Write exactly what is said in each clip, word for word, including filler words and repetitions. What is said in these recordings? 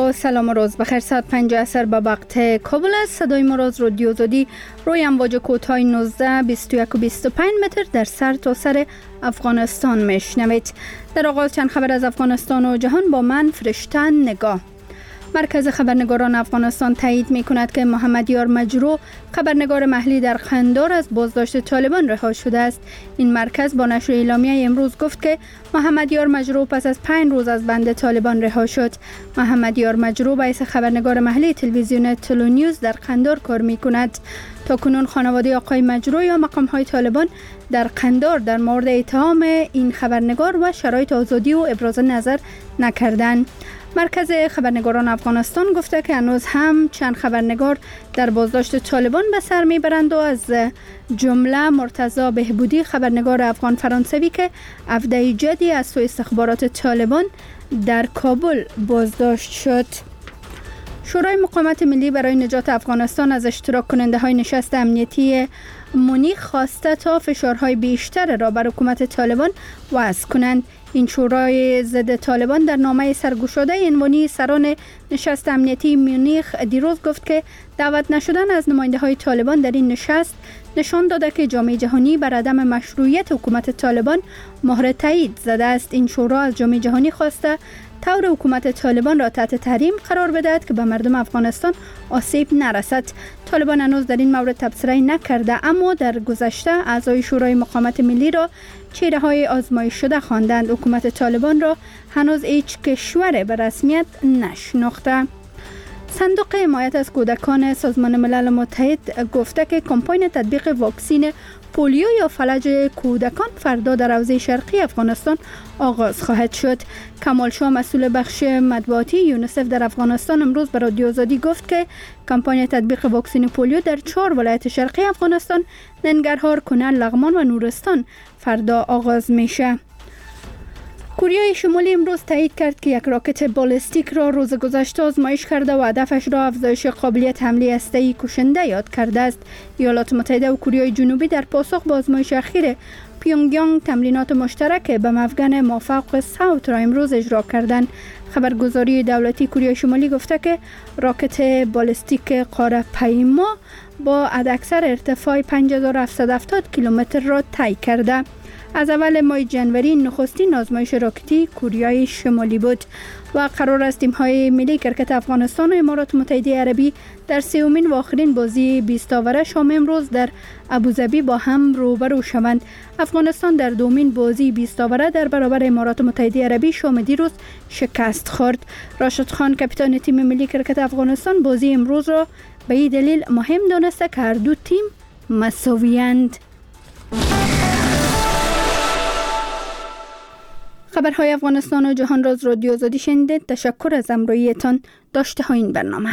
با سلام و روز بخیر. ساعت پنج عصر به وقت کابل است. صدای ما را از رادیو آزادی روی امواج کوتاه نوزده، بیست و یک و بیست و پنج متر در سر تا سر افغانستان میشنوید. در آغاز چند خبر از افغانستان و جهان با من فرشته نگاه. مرکز خبرنگاران افغانستان تایید می کند که محمد یار مجروح، خبرنگار محلی در قندار، از بازداشت طالبان رها شده است. این مرکز با نشر اعلامیه امروز گفت که محمد یار مجروح پس از پنج روز از بند طالبان رها شد. محمد یار مجروح به حیث خبرنگار محلی تلویزیون تلو نیوز در قندار کار می کند. تا کنون خانواده آقای مجروح یا مقام های طالبان در قندار در مورد اتهام این خبرنگار و شرایط آزادی و ابراز نظر نکردند. مرکز خبرنگاران افغانستان گفته که هنوز هم چند خبرنگار در بازداشت طالبان به سر میبرند و از جمله مرتضی بهبودی، خبرنگار افغان فرانسوی که عفده جدی از سوی استخبارات طالبان در کابل بازداشت شد. شورای مقاومت ملی برای نجات افغانستان از اشتراک کننده های نشست امنیتی مونیخ خواسته تا فشارهای بیشتر را بر حکومت طالبان وضع کنند. این شورای ضد طالبان در نامه سرگشاده عنوانی سران نشست امنیتی مونیخ دیروز گفت که دعوت نشدن از نماینده های طالبان در این نشست نشان داده که جامعه جهانی بر عدم مشروعیت حکومت طالبان مهر تایید زده است. این شورا از جامعه جهانی خواسته طور حکومت طالبان را تحت تحریم قرار بدهد که به مردم افغانستان آسیب نرسد. طالبان هنوز در این مورد تبصره نکرده، اما در گذشته اعضای شورای مقاومت ملی را چهره های آزمایش شده خواندند. حکومت طالبان را هنوز هیچ کشور به رسمیت نشناخته. صندوق حمایت از کودکان سازمان ملل متحد گفته که کمپاین تطبیق واکسین پولیو یا فلج کودکان فردا در حوزه شرقی افغانستان آغاز خواهد شد. کمال شاه، مسئول بخش مطبوعاتی یونیسف در افغانستان، امروز به رادیو آزادی گفت که کمپاین تطبیق واکسن پولیو در چهار ولایت شرقی افغانستان، ننگرهار، کنر، لغمان و نورستان فردا آغاز میشه. کره شمالی امروز تایید کرد که یک راکت بالستیک را روز گذشته آزمایش کرده و هدفش را افزایش قابلیت حمله هسته‌ای کشنده یاد کرده است. ایالات متحده و کره جنوبی در پاسخ به آزمایش اخیر پیونگیانگ تمرینات مشترک به مفگن مافوق ساوت را امروز اجرا کردند. خبرگزاری دولتی کره شمالی گفته که راکت بالستیک قاره پیما با حداکثر ارتفاع پنج هزار و هفتصد و هفتاد کیلومتر را طی کرده. از اول ماه جنوری نخستین آزمایش راکتی کره شمالی بود و قرار است تیم‌های ملی کرکت افغانستان و امارات متحده عربی در سومین و آخرین بازی بیست آوره شام امروز در ابوظبی با هم روبرو شوند. افغانستان در دومین بازی بیست آوره در برابر امارات متحده عربی شام دیروز شکست خورد. راشد خان، کاپیتان تیم ملی کرکت افغانستان، بازی امروز را به این دلیل مهم دانسته که هر دو تیم مساوی‌اند. خبرهای افغانستان و جهان را از رادیو آزادی شنیدید. تشکر از همراهیتان. داشته های این برنامه.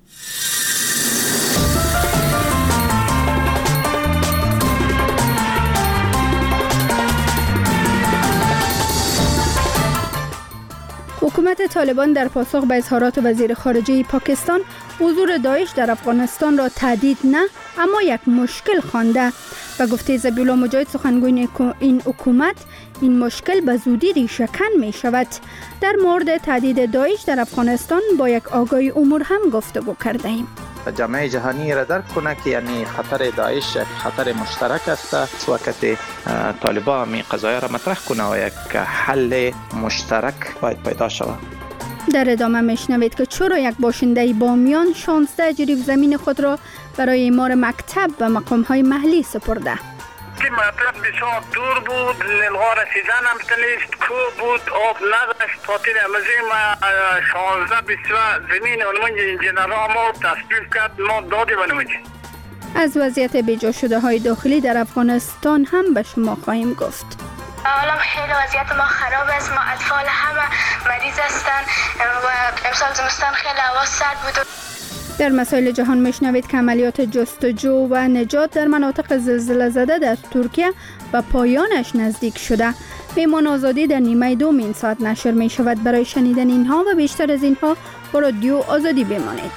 حکومت طالبان در پاسخ به اظهارات وزیر خارجه پاکستان حضور داعش در افغانستان را تهدید نه اما یک مشکل خوانده. و گفته ذبیح الله مجاهد، سخنگوی این حکومت، این مشکل به زودی ریشه‌کن می شود. در مورد تهدید داعش در افغانستان با یک آگاهی امور هم گفتگو کرده ایم. جامعه جهانی را درک کنه که یعنی خطر داعش خطر مشترک است. وقت طالبان می قضایا را مطرح کنه و یک حل مشترک باید پیدا شود. در ادامه میشنوید که چرا یک باشنده بامیان شانزده جریب زمین خود را برای اعمار مکتب و مقام‌های محلی سپرده. که مطلب بسیار دور بود، نلغا رسیدن هم تنیست، کو بود، آب نداشت. خاطر امزی ما شانزده بیسوه زمین اونمونج انجینرها ما تصدیل کرد، ما دادی بنمونج. از وضعیت بیجا شده های داخلی در افغانستان هم به شما خواهیم گفت. حالا خیلی وضعیت ما خراب است، ما اطفال همه مریض هستن و امسال زمستان خیلی هوا سرد بود. در مسائل جهان میشنوید که عملیات جستجو و نجات در مناطق زلزله زده در ترکیه به پایانش نزدیک شده. پیمان آزادی در نیمه دوم این ساعت نشر می شود. برای شنیدن اینها و بیشتر از اینها با رادیو آزادی بمانید.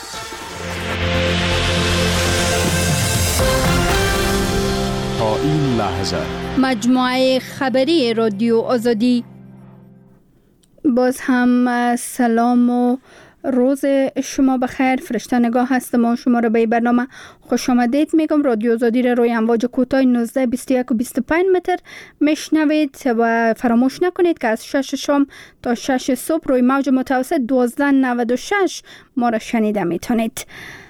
تا این لحظه مجموعه خبری رادیو آزادی. باز هم سلام و روز شما بخیر. فرشته نگاه هستم و شما را به برنامه خوش آمدید میگم. رادیو آزادی را روی امواج کوتاه نوزده بیست و یک و بیست و پنج متر میشنوید و فراموش نکنید که از شش شام تا شش صبح روی موج متوسط دوازده نود و شش ما را شنیده میتونید.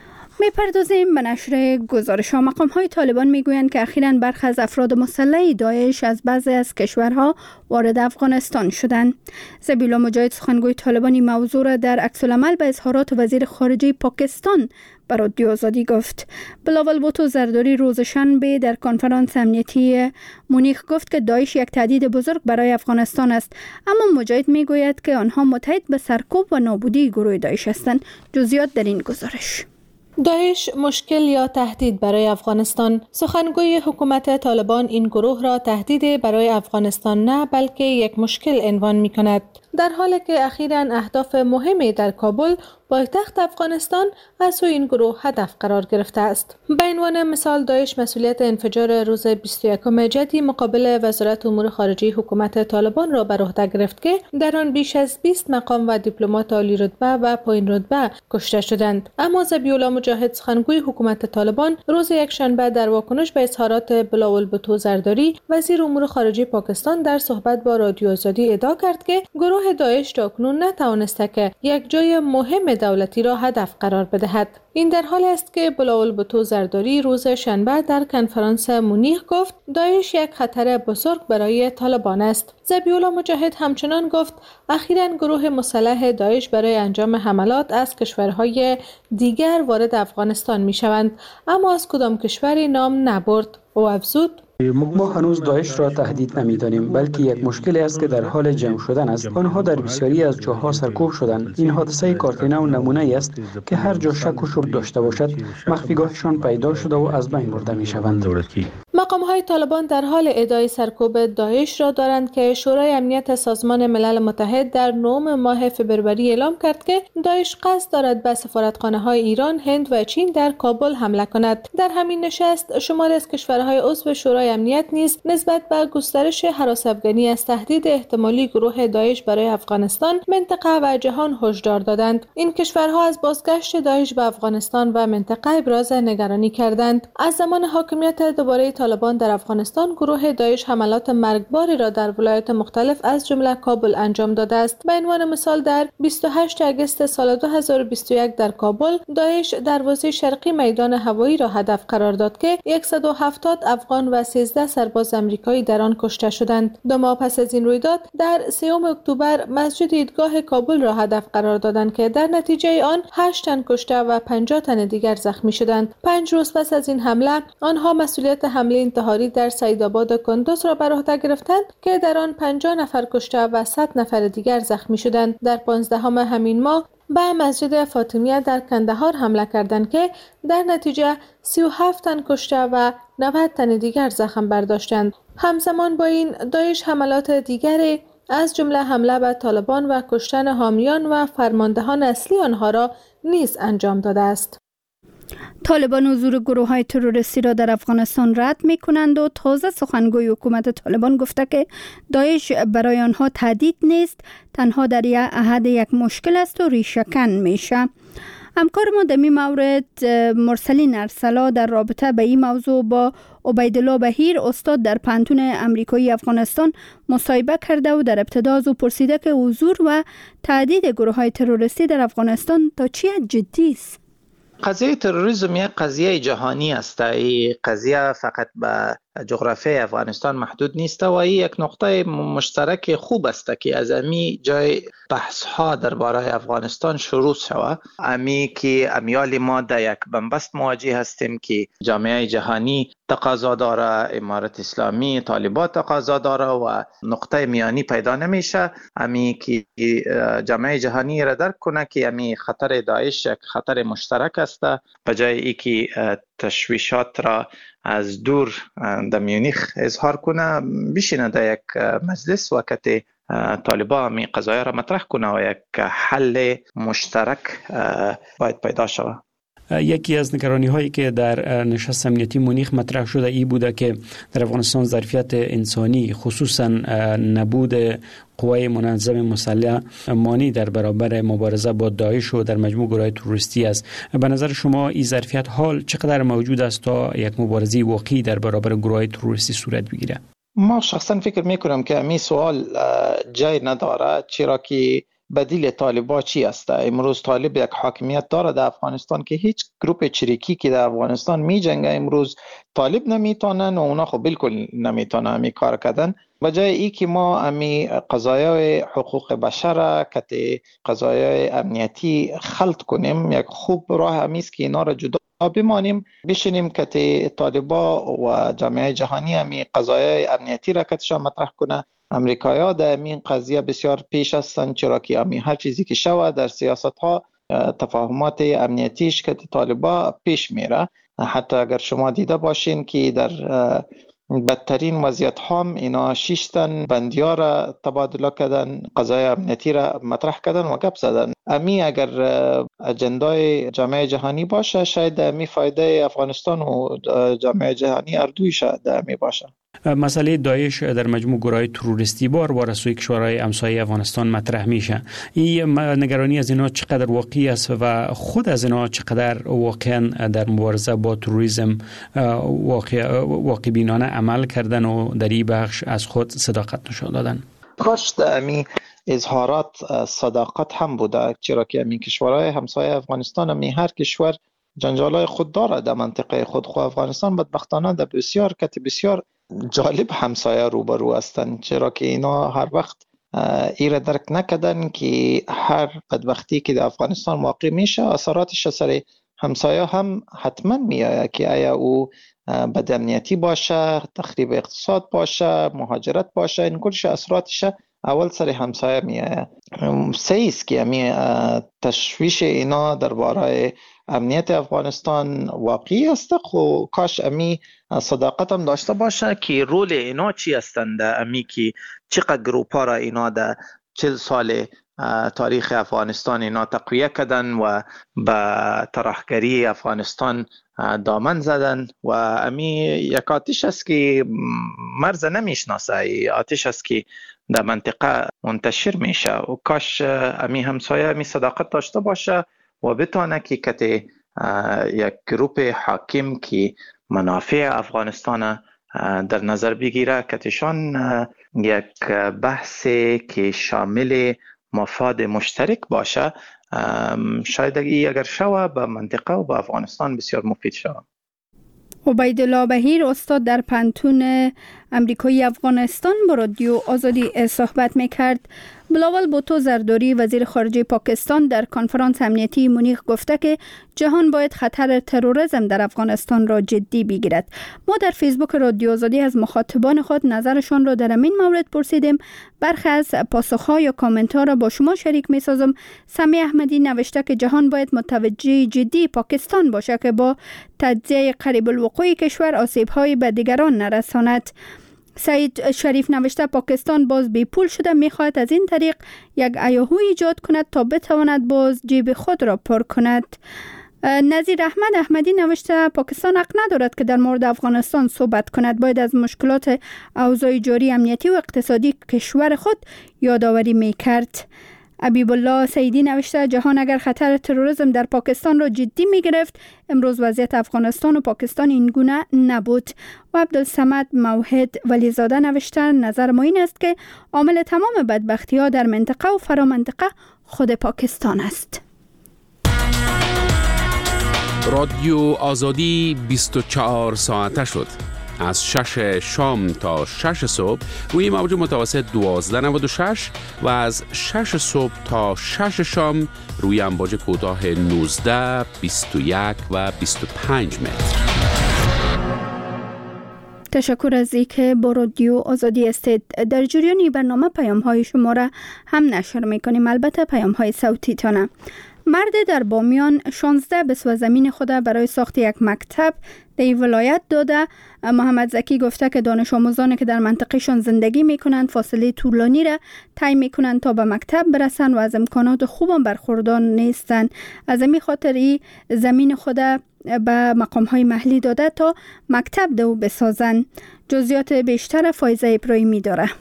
میپردازیم به نشر گزارش ها. مقام های طالبان میگویند که اخیراً برخی از افراد مسلح داعش از بعضی از کشورها وارد افغانستان شدند. ذبیح الله مجاهد سخنگوی طالبان این موضوع را در عکس العمل به اظهارات وزیر خارجه پاکستان به رادیو آزادی گفت. بلاول بوتو زرداری روز شنبه در کنفرانس امنیتی مونیخ گفت که داعش یک تهدید بزرگ برای افغانستان است، اما مجاهد میگوید که آنها متحد به سرکوب و نابودی گروه داعش هستند. جزئیات در این گزارش. داعش مشکل یا تهدید برای افغانستان. سخنگوی حکومت طالبان این گروه را تهدید برای افغانستان نه بلکه یک مشکل عنوان می کند، در حالی که اخیراً اهداف مهمی در کابل پایتخت افغانستان از سوی این گروه هدف قرار گرفته است. به عنوان مثال داعش مسئولیت انفجار روز بیست و یکم جدی مقابل وزارت امور خارجه حکومت طالبان را بر عهده گرفت که در آن بیش از بیست مقام و دیپلمات عالی رتبه و پایین رتبه کشته شدند. اما ذبیح الله مجاهد سخنگوی حکومت طالبان روز یکشنبه در واکنش به اظهارات بلاول بوتو زرداری وزیر امور خارجه پاکستان در صحبت با رادیو آزادی ادعا کرد که گروه داعش تاکنون نتوانسته که یک جای مهم دولتی را هدف قرار بدهد. این در حالی است که بلاول بوتو زرداری روز شنبه در کنفرانس مونیخ گفت داعش یک خطر بزرگ برای طالبان است. ذبیح الله مجاهد همچنان گفت اخیراً گروه مسلح داعش برای انجام حملات از کشورهای دیگر وارد افغانستان می شوند، اما از کدام کشوری نام نبرد. او افزود ما هنوز داعش را تهدید نمی‌دانیم، بلکه یک مشکلی است که در حال جمع شدن است. آنها در بسیاری از جاها سرکوب شدند. این حادثه کارتینا و نمونه است که هر جا شک و شبهه داشته باشد مخفیگاهشان پیدا شده و از بین برده می‌شوند. مقام های طالبان در حال ادعای سرکوب داعش را دارند که شورای امنیت سازمان ملل متحد در نهم ماه فوریه اعلام کرد که داعش قصد دارد به سفارتخانه‌های ایران، هند و چین در کابل حمله کند. در همین نشست شماری از کشورهای عضو شورای امنیت نیز نسبت به گسترش هراس افغانی از تهدید احتمالی گروه داعش برای افغانستان، منطقه و جهان هشدار دادند. این کشورها از بازگشت داعش به افغانستان و منطقه ابراز نگرانی کردند. از زمان حاکمیت دوباره طالبان در افغانستان گروه داعش حملات مرگباری را در ولایات مختلف از جمله کابل انجام داده است. به عنوان مثال در بیست و هشتم آگوست سال دو هزار و بیست و یک در کابل داعش دروازه شرقی میدان هوایی را هدف قرار داد که صد و هفتاد افغان و سیزده سرباز آمریکایی در آن کشته شدند. دو ماه پس از این رویداد در سوم اکتبر مسجد عیدگاه کابل را هدف قرار دادند که در نتیجه آن هشت تن کشته و پنجاه تن دیگر زخمی شدند. پنج روز پس از این حمله آنها مسئولیت حمله انتحاری در سعیدآباد کندوز را بر عهده گرفتند که در آن پنجاه نفر کشته و صد نفر دیگر زخمی شدند. در پانزدهم همین ماه به مسجد فاطمیه در کندهار حمله کردند که در نتیجه سی و هفت تن کشته و نود تن دیگر زخم برداشتند. همزمان با این داعش حملات دیگری از جمله حمله به طالبان و کشتن حامیان و فرماندهان اصلی آنها را نیز انجام داده است. طالبان حضور گروه های تروریستی را در افغانستان رد می کنند و تازه سخنگوی حکومت طالبان گفته که داعش برای آنها تهدید نیست، تنها در یک عهد یک مشکل است و ریشه‌کن میشه. همکار ما در این مورد مرسلین ارسلا در رابطه به این موضوع با عبیدالله بهیر استاد در پانتون امریکایی افغانستان مصاحبه کرده و در ابتدا از او پرسیده که حضور و تهدید گروه های تروریستی در افغانستان تا چه حد جدی است. قضیه تروریسم یک قضیه جهانی است. این قضیه فقط به جغرافیای افغانستان محدود نیست و این یک نقطه مشترک خوب است که از امی جای بحث ها درباره افغانستان شروع شود. امی که امیال ما در یک بنبست مواجه هستیم که جامعه جهانی تقاضا داره، امارت اسلامی، طالبان تقاضا داره و نقطه میانی پیدا نمیشه. امی که جامعه جهانی را درک کنه که امی خطر داعش یک خطر مشترک است، به جای اینکه تشویشات را از دور در میونیخ اظهار کنه، بشینه در یک مجلس وقت طالبان می قضایه را مطرح کنه و یک حل مشترک باید پیدا شود. یکی از نگرانی هایی که در نشست امنیتی مونیخ مطرح شده ای بوده که در افغانستان ظرفیت انسانی خصوصا نبود قوای منظم مسلح مانی در برابر مبارزه با داعش و در مجموع گروه‌های تروریستی است. به نظر شما این ظرفیت حال چقدر موجود است تا یک مبارزه واقعی در برابر گروه‌های تروریستی صورت بگیرد؟ ما شخصا فکر میکنم که امی سوال جای نداره، چرا که بدیل طالبان چی است؟ امروز طالب یک حاکمیت داره در افغانستان که هیچ گروپ چریکی که در افغانستان می جنگه امروز طالب نمیتونن و اونا خب بالکل نمیتونن امی کار کردن. بجای ای که ما امی قضایای حقوق بشر کتی قضایای امنیتی خلط کنیم، یک خوب راه امیست که اینا را جدا بمانیم، بشینیم کتی طالبا و جامعه جهانی امی قضایای امنیتی را کتشان مطرح کنه. امریکایی‌ها در این قضیه بسیار پیش هستند، چرا که امی هر چیزی که شود در سیاست ها تفاهمات امنیتیش که طالبا پیش میره. حتی اگر شما دیده باشین که در بدترین وضعیت هم اینا شش تن بندیار را تبادله کردن، قضای امنیتی را مطرح کردن و گپ زدن. امی اگر اجندای جامعه جهانی باشه، شاید امی فایده افغانستان و جامعه جهانی اردویش در امی باشه. مسئله داعش در مجموع گروه‌های تروریستی بار بار از سوی کشورهای همسایه افغانستان مطرح میشه. این نگرانی از اینا چقدر واقعی است و خود از اینا چقدر واقعا در مبارزه با تروریسم واقع واقع بینانه عمل کردن و در این بخش از خود صداقت نشان دادن؟ کاش امی اظهارات صداقت هم بوده، چرا که امی کشورهای همسایه افغانستان امی هر کشور جنجالای خود داره در منطقه خود. خود افغانستان بدبختانه در بسیار کت بسیار جالب همسایه روبرو هستند، چرا که اینا هر وقت ایره درک نکردن که هر بدبختی که در افغانستان واقع میشه اثراتش سر همسایه هم حتما میآید، که آیا او بد امنیتی باشه، تخریب اقتصاد باشه، مهاجرت باشه، این کلش اثراتش اول سر همسایه میآید. سیست که امی تشویش اینا درباره امنیت افغانستان واقعی است. خو کاش امی صداقت هم داشته باشه که رول اینا چی هستند، امی که چقدر گروپا را اینا در چل سال تاریخ افغانستان اینا تقویه کردن و به ترحگری افغانستان دامن زدن و امی یک آتش است که مرز نمیشناسه، آتش است که در منطقه منتشر میشه و کاش امی همسایه امی صداقت داشته باشه و بتونه که کتی یک گروپ حاکم که منافع افغانستان در نظر بگیره، کتشان یک بحث که شامل مفاد مشترک باشه، شاید اگر شوه به منطقه و به افغانستان بسیار مفید شوه. عبیدالله بهیر استاد در پانتون امریکایی افغانستان با رادیو آزادی صحبت میکرد. بلاول بوتو زرداری وزیر خارجه پاکستان در کنفرانس امنیتی مونیخ گفته که جهان باید خطر تروریسم در افغانستان را جدی بگیرد. ما در فیسبوک رادیو آزادی از مخاطبان خود نظرشان را در این مورد پرسیدیم. برخی از پاسخها یا کامنت ها را با شما شریک می سازم. سمی احمدی نوشته که جهان باید متوجه جدی پاکستان باشه که با تجزیه قریب الوقوع کشور آسیب های به دیگران نرساند. سعید شریف نوشته پاکستان باز بی پول شده، میخواهد از این طریق یک هیاهو ایجاد کند تا بتواند باز جیب خود را پر کند. نظیر احمد احمدی نوشته پاکستان حق ندارد که در مورد افغانستان صحبت کند، باید از مشکلات اوضاع جاری امنیتی و اقتصادی کشور خود یادآوری میکرد. حبیب الله سیدی نوشته جهان اگر خطر تروریسم در پاکستان را جدی می گرفت امروز وضعیت افغانستان و پاکستان این گونه نبود. و عبدالصمد موحد ولیزاده نوشته نظر ما این است که عامل تمام بدبختی ها در منطقه و فرامنطقه خود پاکستان است. رادیو آزادی بیست و چهار ساعته شد. از شش شام تا شش صبح روی موج متوسط دوازده نود و شش و از شش صبح تا شش شام روی امواج کوتاه نوزده، بیست و یک و بیست و پنج متر. تشکر از اینکه با رادیو آزادی استید. در جریان برنامه پیام های شما را هم نشر میکنیم، البته پیام های صوتی تانه. مرد در بامیان شانزده بسوه زمین خود برای ساخت یک مکتب در این ولایت داده. محمد زکی گفته که دانش آموزانی که در منطقهشان زندگی میکنند فاصله طولانی را طی میکنند تا به مکتب برسند و از امکانات خوب برخوردار نیستند. از این خاطر این زمین خود به مقام های محلی داده تا مکتب دو بسازند. جزئیات بیشتر فایزه ابراهیمی داره.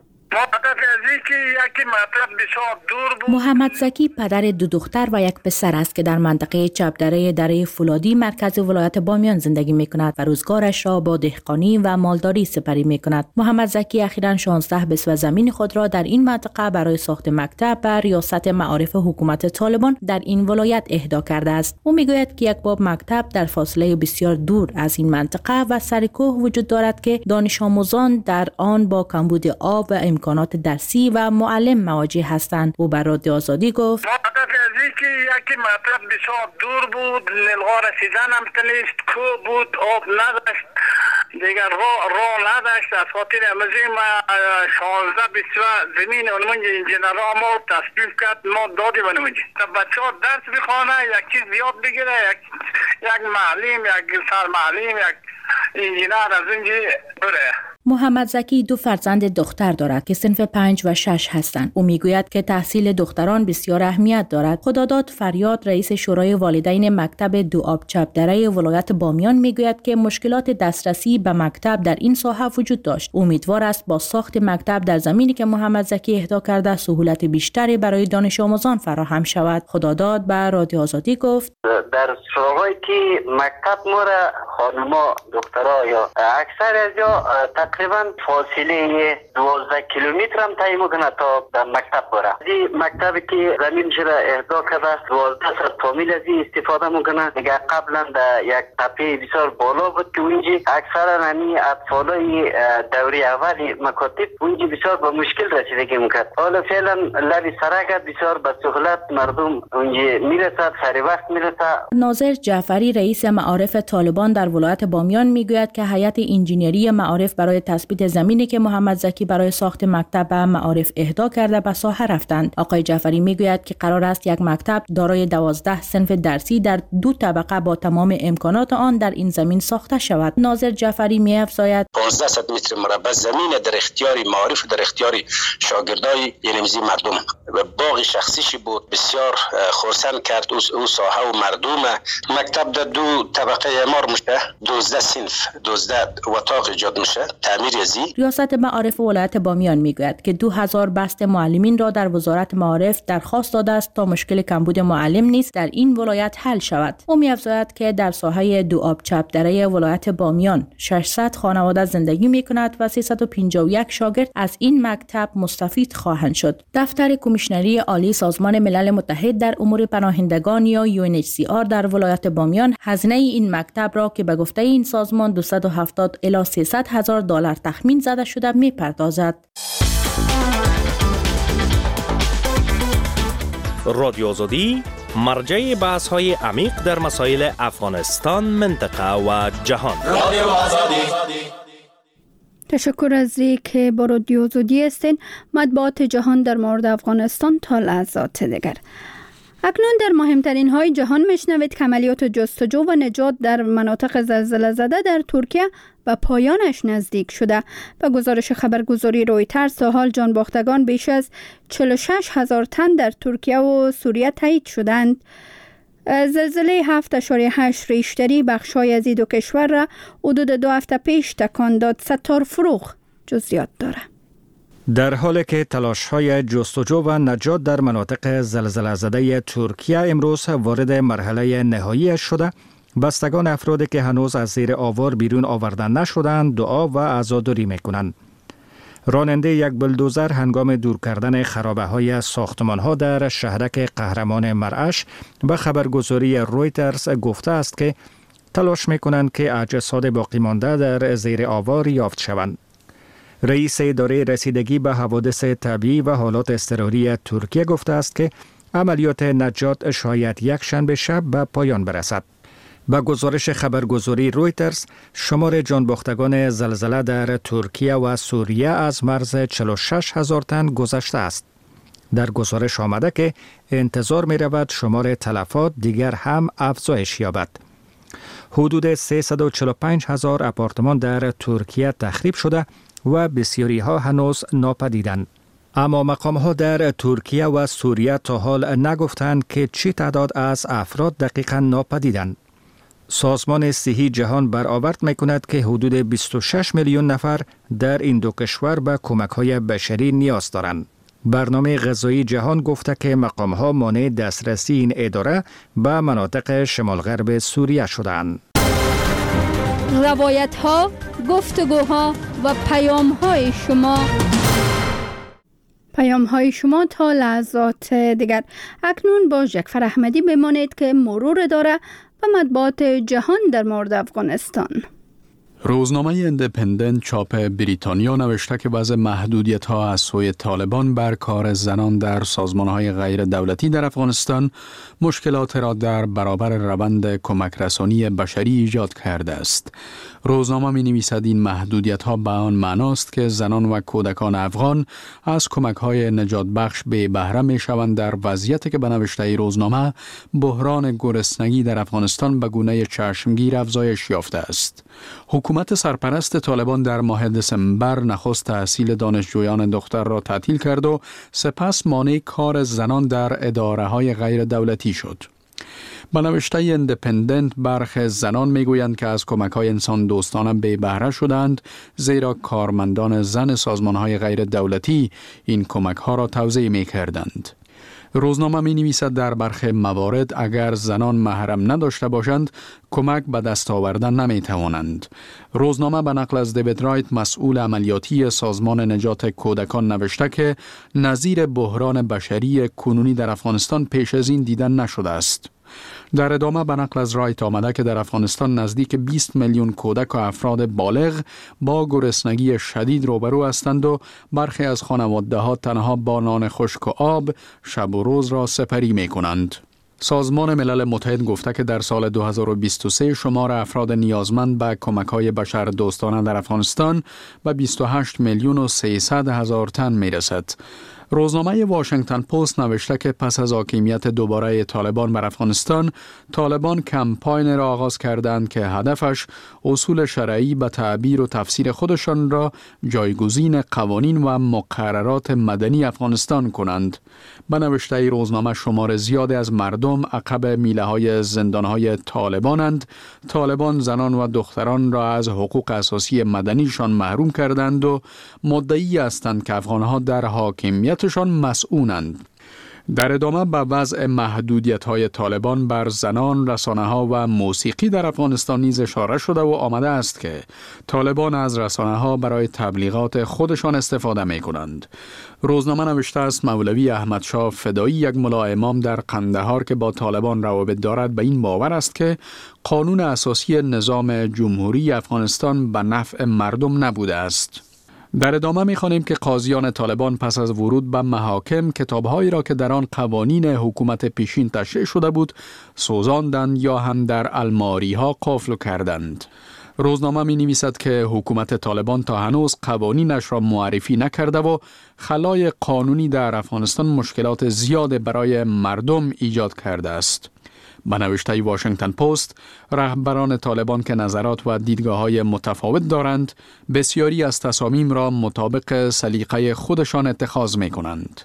محمد زکی پدر دو دختر و یک پسر است که در منطقه چپدره دره فولادی مرکز ولایت بامیان زندگی می کند و روزگارش را با دهقانی و مالداری سپری می کند. محمد زکی اخیراً شانزده بسوه زمین خود را در این منطقه برای ساخت مکتب به ریاست معارف حکومت طالبان در این ولایت اهدا کرده است. او می گوید که یک باب مکتب در فاصله بسیار دور از این منطقه و سرکوه وجود دارد که دانش آموزان در آن با کمبود آب و امکانات درسی و معلم مواجه هستند. او بر رادیو آزادی گفت که یکی مطلب بسیار دور بود، نلغا رسیدن هم تنیست، کو بود، آب نداشت، دیگر راه را نداشت. از خاطر امزی ما شانزده بسوه زمین اونمونج انجینرها ما تصدیف کرد، ما دادی بنمونج تا بچه ها درس بخوانه، یک چیز بیاد بگیره، یک یک معلم، یک سر معلم، یک انجینر از اینجی بره. محمد زکی دو فرزند دختر دارد که صنف پنج و شش هستند. او میگوید که تحصیل دختران بسیار اهمیت دارد. خداداد فریاد رئیس شورای والدین مکتب دو آب چپدره ولایت بامیان میگوید که مشکلات دسترسی به مکتب در این ساحه وجود داشت. امیدوار است با ساخت مکتب در زمینی که محمد زکی اهدا کرده سهولت بیشتری برای دانش آموزان فراهم شود. خداداد به رادیو آزادی گفت در سراغایی که مکتب مورا خانما دخترها یا اکثر از یا تقریبا فاصله دوازده کیلومتر هم طی میکنه تا به مکتب بره. این مکتبی که زمین شده اهدا کرده دوازده ساعت کامل از این استفاده میکنه. دیگه قبلا در یک تپه بسیار بالا بود که اونجا اکثرا همین اطفالای دوره اولی مکاتب اونجا بسیار به مشکل رسیدگی میکرد. حالا فعلا لبی سرک بسیار به سهولت مردم اونجا میرسد، سری وقت میرسد. ناظر جعفری رئیس معارف طالبان در ولایت بامیان میگوید که هیئت انجینری معارف برای تثبیت زمینی که محمد زکی برای ساخت مکتب به معارف اهدا کرده به ساحه رفتند. آقای جعفری میگوید که قرار است یک مکتب دارای دوازده صنف درسی در دو طبقه با تمام امکانات آن در این زمین ساخته شود. ناظر جعفری می‌افزاید پانزده متر مربع زمین در اختیار معارف و در اختیار شاگردای اینمزی مردم و باغ شخصیش بود. بسیار خرسند کرد او ساحه و مردم. مکتب در دو طبقه اعمار میشه، دوازده صنف، دوازده اتاق ایجاد میشه. ریاست معارف ولایت بامیان میگوید که دو هزار بست معلمین را در وزارت معارف درخواست داده است تا مشکل کمبود معلم نیز در این ولایت حل شود. او می‌افزاید که در ساحه دو آب چپدره ولایت بامیان ششصد خانواده زندگی می‌کند و سیصد و پنجاه و یک شاگرد از این مکتب مستفید خواهند شد. دفتر کمیشنری عالی سازمان ملل متحد در امور پناهندگان یا یو ان اچ سی آر در ولایت بامیان هزینه این مکتب را که به گفته این سازمان دویست و هفتاد الی سیصد هزار دلار تخمین زده شده می‌پردازد. رادیو آزادی مرجع بحث‌های عمیق در مسائل افغانستان، منطقه و جهان. رادیو آزادی. تشکر از ری که با رادیو آزادی هستین. مطبوعات جهان در مورد افغانستان تا لحظات دیگر. اکنون در مهمترین های جهان میشنوید که عملیات جستجو و نجات در مناطق زلزله زده در ترکیه و پایانش نزدیک شده. به گزارش خبرگزاری رویترز تا حال جانباختگان بیش از چهل و شش هزار تن در ترکیه و سوریه تایید شدند. زلزله هفت اشاریه هشت ریشتری بخشای از این دو کشور را حدود دو هفته پیش تکان داد. ستار فروغ جزئیات داره. در حالی که تلاش‌های جستجو و نجات در مناطق زلزله زده ترکیه امروز وارد مرحله نهایی شده، بستگان افرادی که هنوز از زیر آوار بیرون آورده نشدند دعا و عزاداری می‌کنند. راننده یک بلدوزر هنگام دور کردن خرابه‌های ساختمان‌ها در شهرک قهرمان مرعش به خبرگزاری رویترز گفته است که تلاش می‌کنند که اجساد باقی مانده در زیر آوار یافت شوند. رئیس اداره رسیدگی به حوادث طبیعی و حالات اضطراری ترکیه گفته است که عملیات نجات شاید یک شنبه شب به پایان برسد. با گزارش خبرگزاری رویترز، شمار جانباختگان زلزله در ترکیه و سوریه از مرز چهل و شش هزار تن گذشته است. در گزارش آمده که انتظار می رود شمار تلفات دیگر هم افزایش یابد. حدود سیصد و چهل و پنج هزار آپارتمان در ترکیه تخریب شده و بسیاری ها هنوز ناپدیدند. اما مقام ها در ترکیه و سوریه تا حال نگفتند که چی تعداد از افراد دقیقاً ناپدیدند. سازمان صحی جهان برآورد می کند که حدود بیست و شش میلیون نفر در این دو کشور به کمک های بشری نیاز دارند. برنامه غذایی جهان گفته که مقام ها مانع دسترسی این اداره به مناطق شمال غرب سوریه شدند. روایت ها، گفتگوها و پیام های شما پیام های شما تا لحظات دیگر. اکنون با جعفر احمدی بمانید که مرور داره و مطبوعات جهان در مورد افغانستان. روزنامه اندپندنت چاپ بریتانیا نوشته که وضع محدودیت ها از سوی طالبان بر کار زنان در سازمان های غیر دولتی در افغانستان مشکلات را در برابر روند کمک رسانی بشری ایجاد کرده است. روزنامه می نویسد این محدودیت ها به آن معناست که زنان و کودکان افغان از کمک های نجات بخش به بهره می شوند در وضعیتی که به نوشته روزنامه بحران گرسنگی در افغانستان به گونه چشمگیر افزایش یافته است. حکومت سرپرست طالبان در ماه دسامبر نخست تحصیل دانشجویان دختر را تعطیل کرد و سپس مانع کار زنان در اداره های غیر دولتی شد. به نوشته اندپندنت برخی زنان میگویند که از کمک های انسان دوستانه بی بهره شدند، زیرا کارمندان زن سازمان های غیر دولتی این کمک ها را توزیع می کردند. روزنامه می نویسد در برخی موارد اگر زنان محرم نداشته باشند کمک به دست آوردن نمی توانند. روزنامه به نقل از دیوید رایت مسئول عملیاتی سازمان نجات کودکان نوشته که نظیر بحران بشری کنونی در افغانستان پیش از این دیده نشده است. در ادامه به نقل از رایت آمده که در افغانستان نزدیک بیست میلیون کودک و افراد بالغ با گرسنگی شدید روبرو هستند و برخی از خانواده ها تنها با نان خشک و آب شب و روز را سپری می کنند. سازمان ملل متحد گفته که در سال دو هزار و بیست و سه شمار افراد نیازمند به کمک‌های بشر دوستانه در افغانستان به بیست و هشت میلیون و سیصد هزار تن می رسد. روزنامه واشنگتن پست نوشته که پس از حاکمیت دوباره طالبان بر افغانستان، طالبان کمپاین را آغاز کردند که هدفش اصول شرعی به تعبیر و تفسیر خودشان را جایگزین قوانین و مقررات مدنی افغانستان کنند. به نوشته روزنامه شمار زیادی از مردم عقب میله های زندان های طالبانند. طالبان زنان و دختران را از حقوق اساسی مدنیشان محروم کردند و مدعی هستند که افغانها در حاکمیتشان مسئولند. در ادامه به وضع محدودیت‌های طالبان بر زنان، رسانه‌ها و موسیقی در افغانستان نیز اشاره شده و آمده است که طالبان از رسانه‌ها برای تبلیغات خودشان استفاده می‌کنند. روزنامه نوشته است مولوی احمد شاه فدایی، یک ملا امام در قندهار که با طالبان روابط دارد، به این باور است که قانون اساسی نظام جمهوری افغانستان به نفع مردم نبوده است. در ادامه می‌خوانیم که قاضیان طالبان پس از ورود به محاکم کتاب‌هایی را که در آن قوانین حکومت پیشین تشریح شده بود سوزاندند یا هم در الماری‌ها قفل کردند. روزنامه می‌نویسد که حکومت طالبان تا هنوز قوانینش را معرفی نکرده و خلای قانونی در افغانستان مشکلات زیاد برای مردم ایجاد کرده است. به نوشته واشنگتن پست، رهبران طالبان که نظرات و دیدگاه‌های متفاوت دارند، بسیاری از تصامیم را مطابق سلیقه خودشان اتخاذ می‌کنند.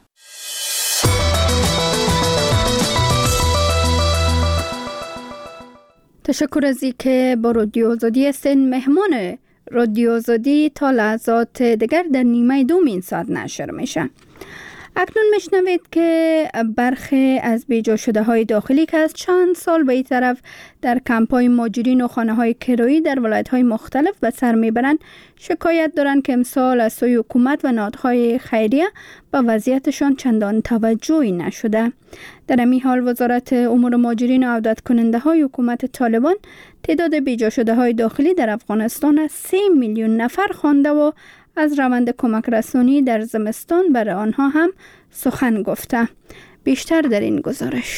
تشکر از اینکه با رادیو آزادی هستین. مهمان رادیو آزادی تا لحظات دیگر در نیمه دوم این ساعت نشر میشه. اکنون میشنوید که برخی از بیجا شده های داخلی که از چند سال به این طرف در کمپ‌های مهاجرین و خانه های کرایی در ولایت های مختلف به سر میبرند شکایت دارند که امسال از سوی حکومت و نهادهای خیریه به وضعیتشان چندان توجهی نشده. در این حال وزارت امور مهاجرین و عودت کننده های حکومت طالبان تعداد بیجا شده های داخلی در افغانستان از سه میلیون نفر خوانده و از روند کمک رسانی در زمستان برای آنها هم سخن گفته. بیشتر در این گزارش.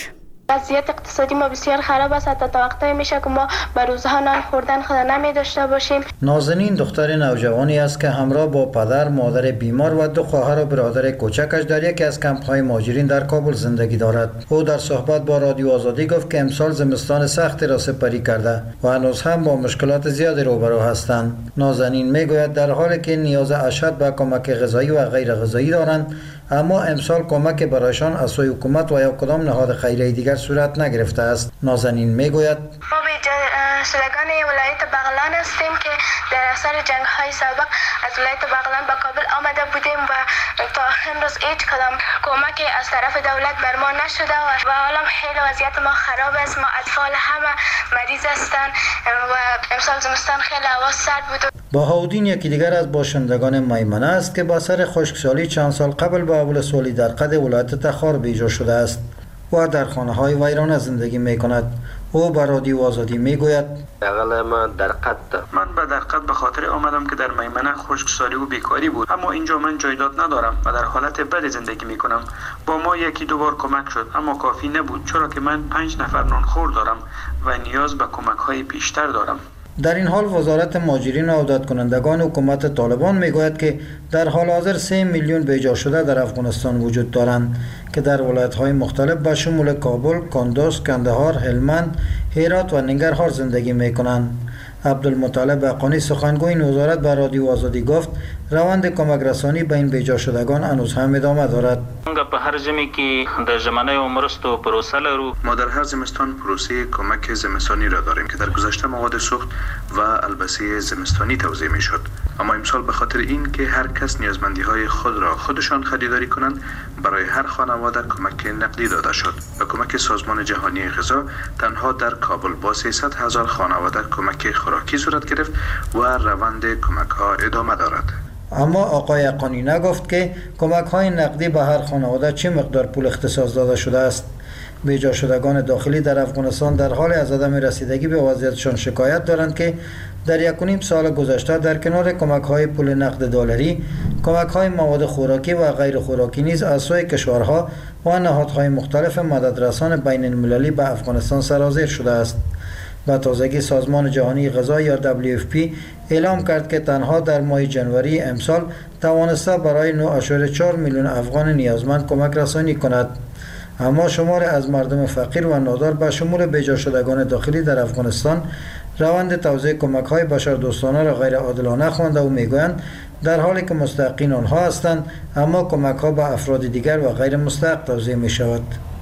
وضعیت اقتصادی ما بسیار خراب است، حتی تا وقتایی میشه که ما به روزها نان خوردن خود نمی داشته باشیم. نازنین دختر نوجوانی است که همراه با پدر، مادر بیمار و دو خواهر و برادر کوچکش در یکی از کمپ‌های مهاجرین در کابل زندگی دارد. او در صحبت با رادیو آزادی گفت که امسال زمستان سختی را سپری کرده و هنوز هم با مشکلات زیادی روبرو هستند. نازنین میگوید در حالی که نیاز اشد به کمک غذایی و غیر غذایی دارند، اما امسال کمک برایشان از سوی حکومت و یا کدام نهاد خیریه دیگر صورت نگرفته است. نازنین میگوید ما به شلگان ولایت بغلان هستیم که در اثر جنگ های سابق از ولایت بغلان به کابل آمده بودیم و تا امروز هیچ کدام کمک از طرف دولت بر ما نشده و حالا خیلی وضعیت ما خراب است. ما اطفال همه مریض هستند و امسال زمستان خیلی هوا سرد بود. بهاءالدین یکی دیگر از باشندگان میمنه است که با سر خشکسالی چند سال قبل به اولسولی در قد ولایت تخار بیجا شده است و در خانه های ویرانه زندگی می کند. او به رادیو آزادی می گوید اقل ما در قد من به در قد به خاطر آمدم که در میمنه خشکسالی و بیکاری بود، اما اینجا من جایداد ندارم و در حالت بد زندگی می کنم. با ما یکی دو بار کمک شد اما کافی نبود، چرا که من پنج نفر نانخور دارم و نیاز به کمک های بیشتر دارم. در این حال وزارت مهاجرین و عودت کنندگان حکومت طالبان میگوید که در حال حاضر سه میلیون بیجا شده در افغانستان وجود دارند که در ولایت‌های مختلف به شمول کابل، کندوز، کندهار، هلمند، هرات و ننگرهار زندگی میکنند. عبدالمطلب حقانی سخنگوی این وزارت به رادیو آزادی گفت روند کمک رسانی به این بیجا شدگان هنوز هم ادامه دارد. په هر ژمي کې د ژمنیو مرستو پروسه لرو. ما در هر زمستان پروسه کمک زمستانی را داریم که در گذشته مواد سوخت و البسه زمستانی توزیع می شد، اما امسال به خاطر این که هر کس نیازمندی های خود را خودشان خریداری کنند برای هر خانواده کمک نقدی داده شد و کمک سازمان جهانی غذا تنها در کابل با سیصد هزار خانواده کمک خوراکی صورت گرفت و روند کمک ها ادامه دارد. اما آقای حقانی نگفت که کمک های نقدی به هر خانواده چه مقدار پول اختصاص داده شده است. بیجا شدگان داخلی در افغانستان در حال از عدم رسیدگی به وضعیتشان شکایت دارند که در یک و نیم سال گذشته در کنار کمک های پول نقد دلاری، کمک های مواد خوراکی و غیر خوراکی نیز از سوی کشورها و نهادهای مختلف مددرسان بین المللی به افغانستان سرازیر شده است. به تازگی سازمان جهانی غذا یا دبلیو اف پی اعلام کرد که تنها در ماه جنوری امسال توانسته برای نه اشاره چهار میلیون افغان نیازمند کمک رسانی کند. اما شمار از مردم فقیر و نادار به شمول بیجا شدگان داخلی در افغانستان روند توزیع کمک های بشردوستانه را غیر عادلانه خوانده و میگویند در حالی که مستحقین آنها هستند، اما کمک ها به افراد دیگر و غیر مستحق توزیع می شود.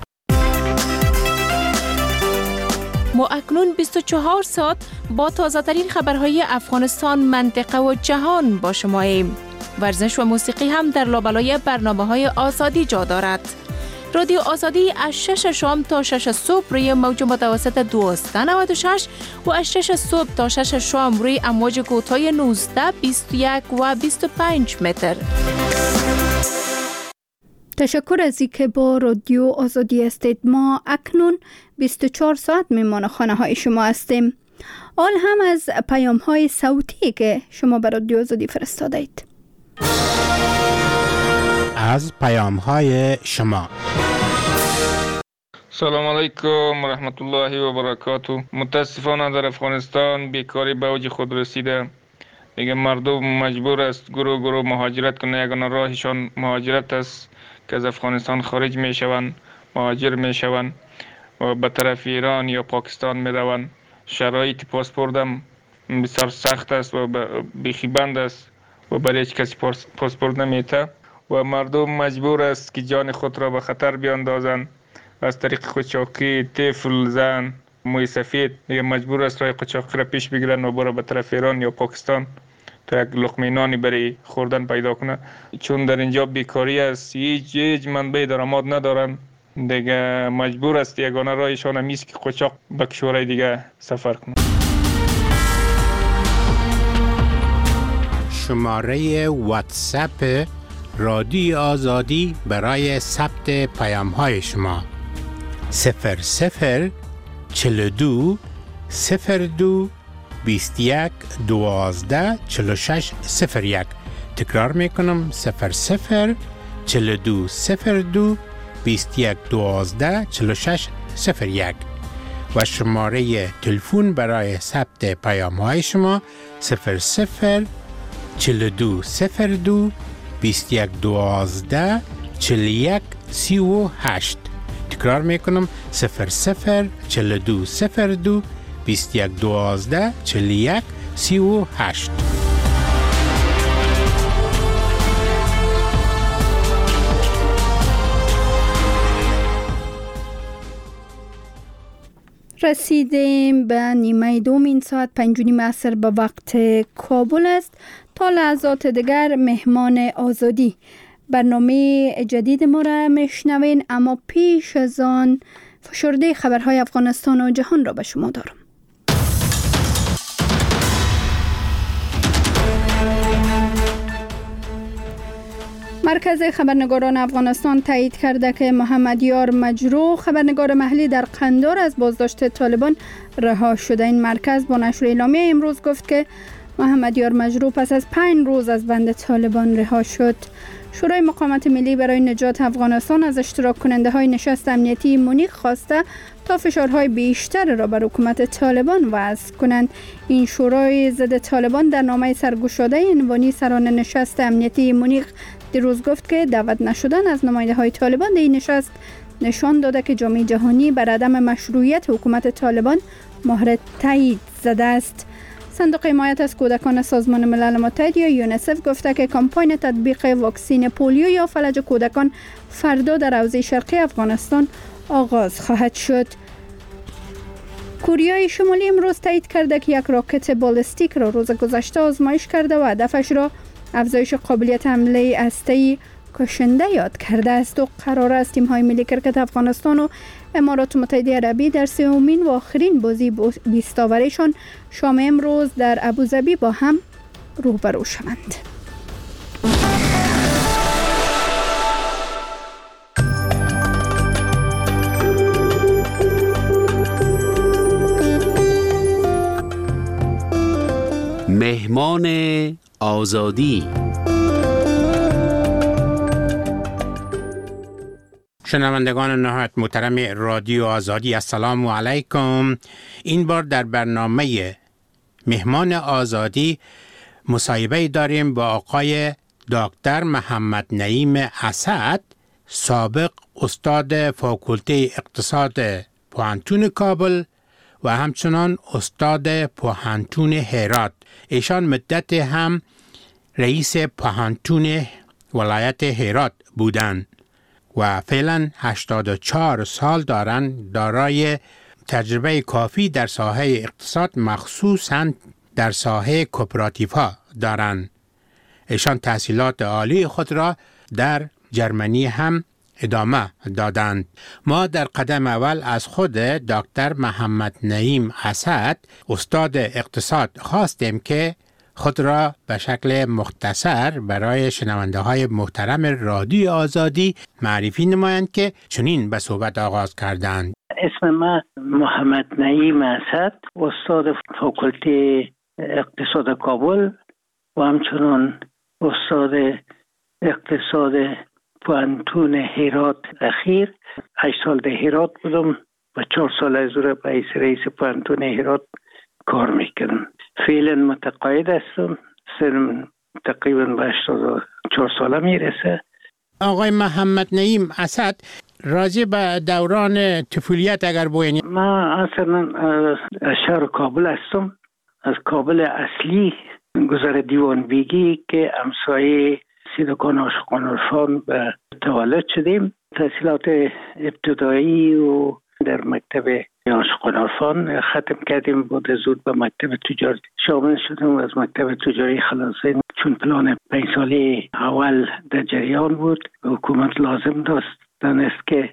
ما اکنون بیست و چهار ساعت با تازه ترین خبرهای افغانستان، منطقه و جهان با شماییم. ورزش و موسیقی هم در لابلای برنامه های آزادی جا دارد. رادیو آزادی از شش شام تا شش صبح روی موج متوسط دویست و نود و شش و از شش صبح تا شش شام روی امواج کوتاه نوزده، بیست و یک و بیست و پنج متر. تشکر از اینکه با رادیو آزادی هستید. ما اکنون بیست و چهار ساعت میمان خانه های شما هستیم. آن هم از پیام های صوتی که شما به رادیو آزادی فرستاده اید. از پیام های شما. سلام علیکم و رحمت الله و برکاته. متاسفانه در افغانستان بیکاری به اوج خود رسیده. دیگه مردم مجبور است گروه گروه مهاجرت کنه. یگانه راهشان مهاجرت است که از افغانستان خارج می شوند، مهاجر می شوند و به طرف ایران یا پاکستان می روند. شرایط پاسپورت هم بسیار سخت است و بیخی بند است و برای هیچ کسی پاسپورت نمیده و مردم مجبور است که جان خود را به خطر بیاندازند از طریق قاچاقی، طفل، زن، موی سفید دیگه مجبور است راه قاچاقی را پیش بگیرن و برای به طرف ایران یا پاکستان تا یک لقمه نانی برای خوردن پیدا کنه. چون در اینجا بیکاری است، هیچ هیچ منبع درآمد ندارن، دیگه مجبور است یگانه راهشان هم است که قاچاق به کشورهای دیگه سفر کنه. شماره واتساپ رادیو آزادی برای ثبت پیام های شما صفر صفر چهل و دو صفر دو بیست و یک دوازده چهل و شش صفر یک. تکرار میکنم صفر صفر چهل و دو صفر دو بیست و یک دوازده چهل و شش صفر یک و شماره تلفن برای ثبت پیام های شما صفر صفر چهل و دو صفر دو بیست و یک دوازده چهل و یک سی و هشت. تکرار میکنم صفر صفر چهل و دو صفر دو بیست و یک دوازده چهل و یک سی و هشت. رسیدیم به نیمه دوم. این ساعت پنج و نیم عصر به وقت کابل است. تا لحظات دیگر مهمان آزادی برنامه جدید ما را میشنوین، اما پیش از آن فشرده خبرهای افغانستان و جهان را به شما دارم. مرکز خبرنگاران افغانستان تایید کرده که محمد یار مجروح، خبرنگار محلی در قندار، از بازداشت طالبان رها شده. این مرکز با نشر اعلامیه امروز گفت که محمد یار مجروح پس از پنج روز از بند طالبان رها شد. شورای مقاومت ملی برای نجات افغانستان از اشتراک کننده های نشست امنیتی مونیخ خواسته تا فشارهای بیشتر را بر حکومت طالبان وضع کنند. این شورای ضد طالبان در نامه سرگشاده عنوانی سران نشست امنیتی مونیخ دیروز گفت که دعوت نشدن از نماینده های طالبان در این نشست نشان داده که جامعه جهانی بر عدم مشروعیت حکومت طالبان مهر تایید زده است. صندوق حمایت از کودکان سازمان ملل متحد یا یونیسف گفته که کمپاین تطبیق واکسین پولیو یا فلج کودکان فردا در حوزه شرقی افغانستان آغاز خواهد شد. کره شمالی امروز تایید کرده که یک راکت بالستیک را روز گذشته آزمایش کرده و هدفش را افزایش قابلیت حمله هسته‌ای کشنده یاد کرده است و قرار است تیم‌های ملی کرکت افغانستان و امارات متحده عربی در سومین و آخرین بازی بیست اوورشان شام امروز در ابوظبی با هم روبرو شوند. مهمان آزادی. شنوندگان نهایت محترم رادیو آزادی، السلام علیکم. این بار در برنامه مهمان آزادی مصاحبه داریم با آقای دکتر محمد نعیم اسد، سابق استاد فاکولته اقتصاد پوهنتون کابل و همچنان استاد پوهنتون هرات. ایشان مدت هم رئیس پوهنتون ولایت هرات بودند و فعلا هشتاد و چهار سال دارند. دارای تجربه کافی در ساحه اقتصاد، مخصوصاً در ساحه کوپراتیوها دارند. ایشان تحصیلات عالی خود را در جرمنی هم ادامه دادند. ما در قدم اول از خود دکتر محمد نعیم اسد، استاد اقتصاد، خواستیم که خود را به شکل مختصر برای شنونده های محترم رادیو آزادی معرفی نمایند که چنین به صحبت آغاز کردند. اسم من محمد نعیم اسد، استاد فاکولته اقتصاد کابل و همچنان استاد اقتصاد پوهنتون هرات اخیر. هشت سال در هرات بودم و چهار سال از او به حیث رئیس پوهنتون هرات کار میکنم. فعلا متقاعد هستم. سنم تقریبا به هشتاد و چهار ساله میرسه. آقای محمد نعیم اسد، راجع به دوران طفولیت اگر بگویید. من اصلا از شهر کابل هستم، از کابل اصلی گذر دیوان بیگی که همسایه سیدکان عاشقان عرفان به تولد شدیم. تحصیلات ابتدایی و در مکتب عاشقان عرفان ختم کردیم. بعد زود به مکتب تجاری شامل شدم و از مکتب تجاری خلاصه، چون پلان پنج ساله اول در جریان بود، حکومت لازم داشت دانست که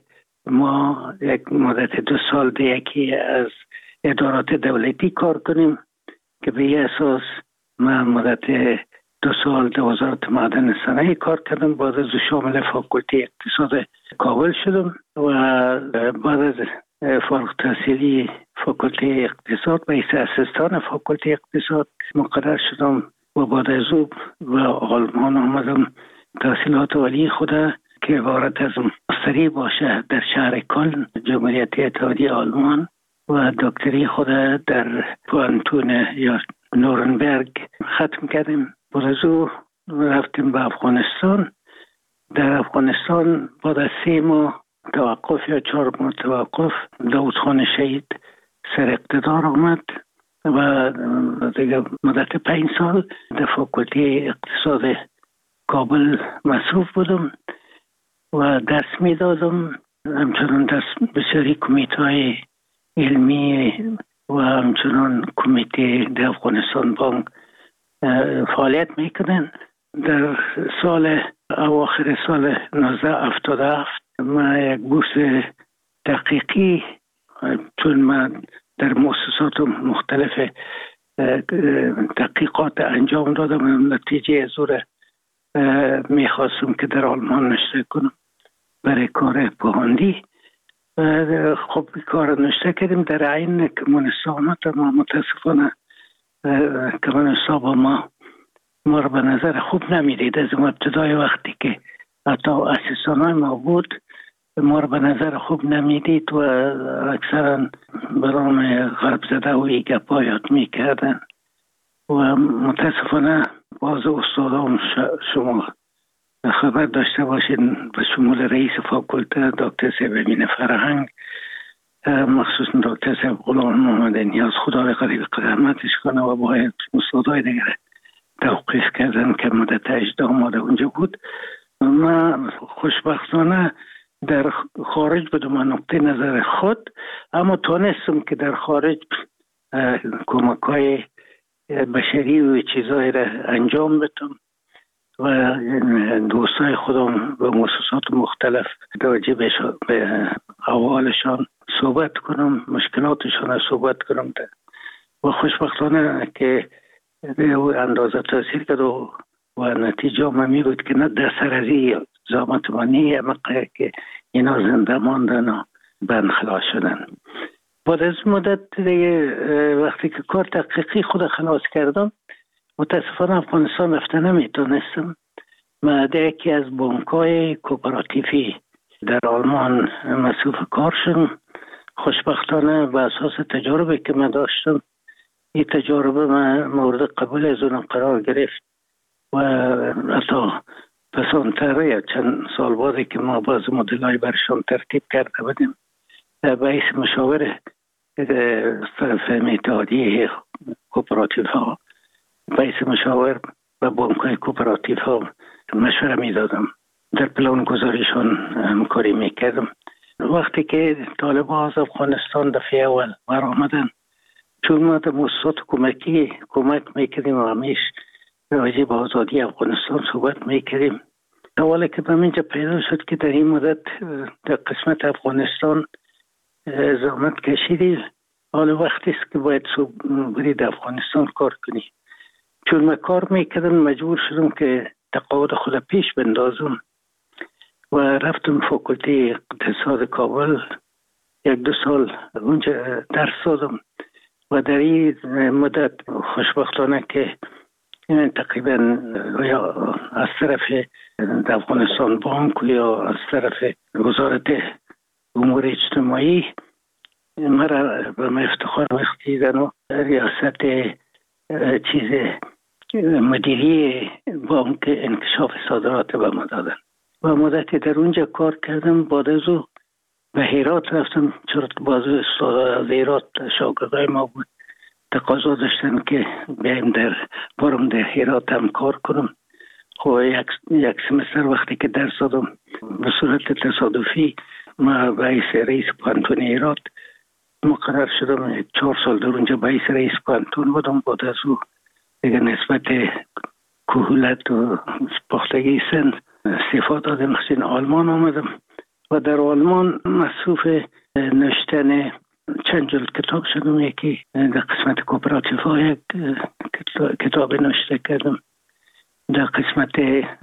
ما یک مدت دو سال در یکی از ادارات دولتی کار کنیم که به این اساس من مدت دو سال در وزارت معدن صنایع کار کردم. بعد از شامل فاکولته اقتصاد کابل شدم و بعد از فارغ التحصیلی فاکولته اقتصاد به حیث اسیستان فاکولته اقتصاد مقرر شدم و بعد از او به آلمان آمدم تحصیلات عالی خود که وارد از مستری باشه در شهر کلن جمهوریت اتحادیه آلمان و دکتری خود در پوانتون یا نورنبرگ ختم کردیم. بعد از او رفتیم به افغانستان. در افغانستان بعد از سه ماه توقف یا چهار ماه توقف داود خان شهید سر اقتدار آمد و دیگه مدت پنج سال در فاکولته اقتصاد کابل مصروف بودم و درس می دادم. همچنان درس بسیاری کمیته های علمی و همچنان کمیته در افغانستان بانک فعالیت میکنن. در سال اواخر سال نوزده هفتاد و هفت من یک بورس تحقیقی، چون من در مؤسسات مختلف تحقیقات انجام دادم، نتیجه زور میخواستم که در آلمان نشته کنم برای کار پوهاندی. خب کار نشته کردیم در عین کمونیستا آمد، اما متاسفانه کمونیستا با ما ما رو به نظر خوب نمیدید. از ابتدای وقتی که حتی اسیستانای ما بود ما رو به نظر خوب نمیدید و اکثرا برام غرب زده و گپا یاد میکردن و متاسفانه باز استادام شما خبر داشته باشین به شمول رئیس فاکولته دکتر صاحب امین فرهنگ، مخصوصا دکتر صاحب غلام محمد نیاز، خدا به قریب رحمتش کنه، و باید استادای دیگر توقیف کردن که مدت هجده آماده اونجا بود. من خوشبختانه در خارج بودم من نقطه نظر خود، اما تونستم که در خارج کمک های بشری و چیزایی را انجام بدم و دوستای خودم به مؤسسات مختلف راجع به احوالشان صحبت کنم، مشکلاتشان را صحبت کنم و خوشبختانه که اندازه تاثیر کرد و نتیجه ما می بود که نه در سر از این زامت منی مقه که اینا زنده ماندن و بند خلاص شدن. بعد از مدت وقتی که کار تحقیقی خود خلاص کردم متاسفانه افغانستان رفته نمیتونستم. من در یکی از بانک‌های کوپراتیفی در آلمان مصروف کار شدم. خوشبختانه به اساس تجربه که من داشتم این تجربه من مورد قبول از اونم قرار گرفت و حتی پسانتر یا چند سال بعدی که ما باز مدلای برشان ترتیب کرده بودیم باعث مشاور طرف اتحادیه کوپراتیف ها باعث مشاور و بانک‌های کوپراتیف ها مشوره می دادم، در پلان گذاریشان همکاری می کردم. وقتی که طالبان از افغانستان دفعه اول بر آمدن، چون ما در مؤسسات کمکی کمک میکردیم و همیش راجع به آزادی افغانستان صحبت میکردیم، حالا که به اینجا پیدا شد که در این مدت در قسمت افغانستان زحمت کشیدی، حالا وقتی است که باید برید افغانستان کار کنی. چون من کار میکردم مجبور شدم که تقاعد خود پیش بندازم و رفتم فاکولته اقتصاد کابل یک دو سال اونجا درس دادم و در این مدت خوشبختانه که تقریبا یا از طرف افغانستان بانک یا از طرف وزارت امور اجتماعی مرا به من افتخار بخشیدن و ریاست چیز مدیری بانک انکشاف صادرات به ما دادن و مدتی در اونجا کار کردم. بعد از او به هرات رفتم، چرا بازو استاد از هرات شاگردای ما بود، تقاضا داشتن که بیایم در برم در هرات هم کار کنم. خب یک, یک سمستر وقتی که درس دادم به صورت تصادفی ما باعث رئیس پانتون هرات مقرر شدم. چهار سال در اونجا باعث رئیس پانتون بودم. بعد از او دیگه نسبت کهولت و پختگی سن استفاده دادم، خصوصا آلمان آمدم و در آلمان مصروف نوشتن چند جلد کتاب شدم. یکی در قسمت کوپراتیف ها یک کتاب نوشته کردم، در قسمت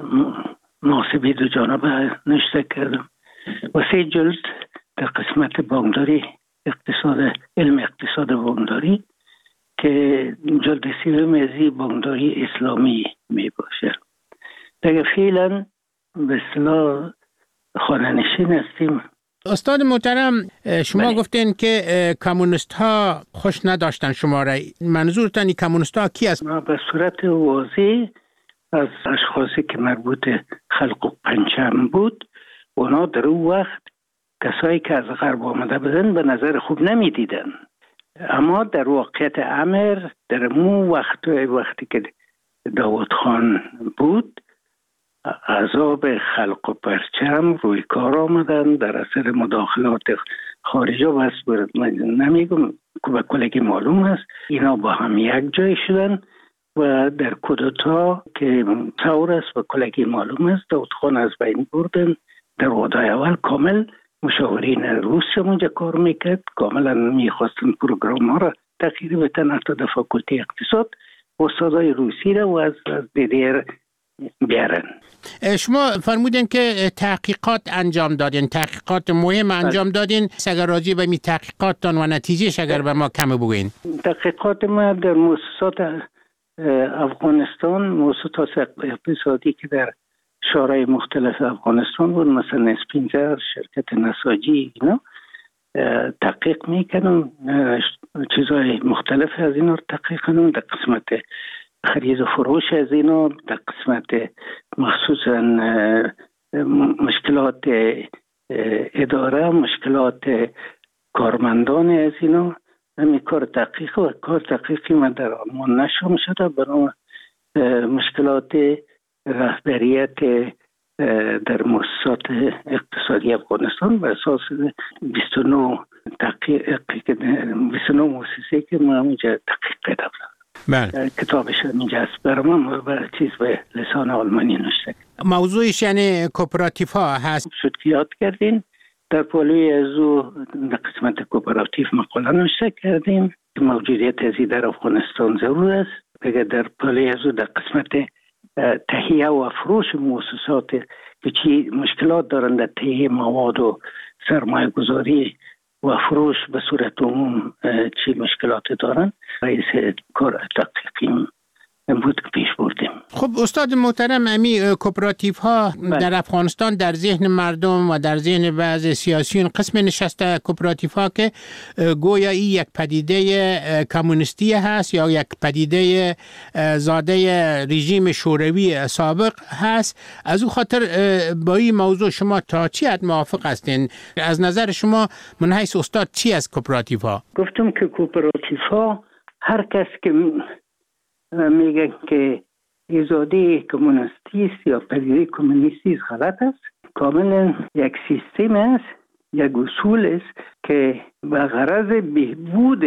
محاسبه دو جانبه نوشته کردم و سه جلد در قسمت بانکداری اقتصاد علم اقتصاد بانکداری که جلد سوم از بانکداری اسلامی می باشه. دیگه فعلا به اصطلاح خانه نشین هستیم. استاد محترم شما بله. گفتین که کمونیست ها خوش نداشتن شما را. منظورتان کمونیست ها کی است؟ ما به صورت واضح از اشخاصی که مربوط خلق پنجم بود، اونا در اون وقت کسایی که از غرب آمده بودن به نظر خوب نمی دیدن. اما در واقعیت امر در مو وقت وقتی که داوود خان بود، عذاب خلق و پرچم روی کار آمدن در اثر مداخلات خارجی بس برد. من نمیگم که به کلگی معلوم است اینا با هم یک جای شدن و در کودتا که ثور است و کلگی معلوم است داوود خان از بین بردن. در وضع اول کامل مشاورین روسیه اونجا کار میکرد، کاملا میخواستن پروگرام ها را تغییر بدن، حتی در فاکولته اقتصاد استادای روسی را و از دیدیر بیارن. شما فرمودین که تحقیقات انجام دادین، تحقیقات مهم انجام دادین. اگر راجع به می تحقیقاتتان و نتیجهش اگر به ما کم بگوین. تحقیقات ما در مؤسسات افغانستان، مؤسسات اقتصادی که در شورای مختلف افغانستان بود، مثلا اسپینزر، شرکت نساجی، اینا تحقیق میکنم، چیزهای مختلف از اینا رو تحقیق کنم. در قسمت خرید و فروش از اینا، در قسمت مخصوصا مشکلات اداره، مشکلات کارمندان از اینا، همین کار تحقیق و کار تحقیقی من در آلمان نشام شده برای مشکلات رهبریت در مؤسسات اقتصادی افغانستان بر اساس بیست و نه تحقیق بیست و نه مؤسسه که ما اونجا تحقیق کردم. بله. کتابش اینجا است برای من و چیز به لسان آلمانی نوشته. موضوعش یعنی کوپراتیف ها هست. شد که یاد کردین در پالوی از او در قسمت کوپراتیف مقاله نوشته کردیم. موجودیت ازی در افغانستان ضرور است. اگر در پالوی از او در قسمت تهیه و فروش مؤسسات که چی مشکلات دارند در تهیه مواد و سرمایه گذاری و فروش به صورت عموم چی مشکلات دارند، رئیس کار تحقیقی بود که پیش بردیم. خب استاد محترم، امی کوپراتیف ها در افغانستان در ذهن مردم و در ذهن بعض سیاسیون قسم نشسته کوپراتیف ها که گویا این یک پدیده کمونیستی هست یا یک پدیده زاده رژیم شوروی سابق هست. از او خاطر با این موضوع شما تا چی حد موافق هستین؟ از نظر شما من حیث استاد چی از کوپراتیف ها؟ گفتم که کوپراتیف ها هر کس که میگن که ایجاده کمونیستی است یا پدیده کمونیستی است غلط است. کاملا یک سیستم است، یک اصول است که به غرض بهبود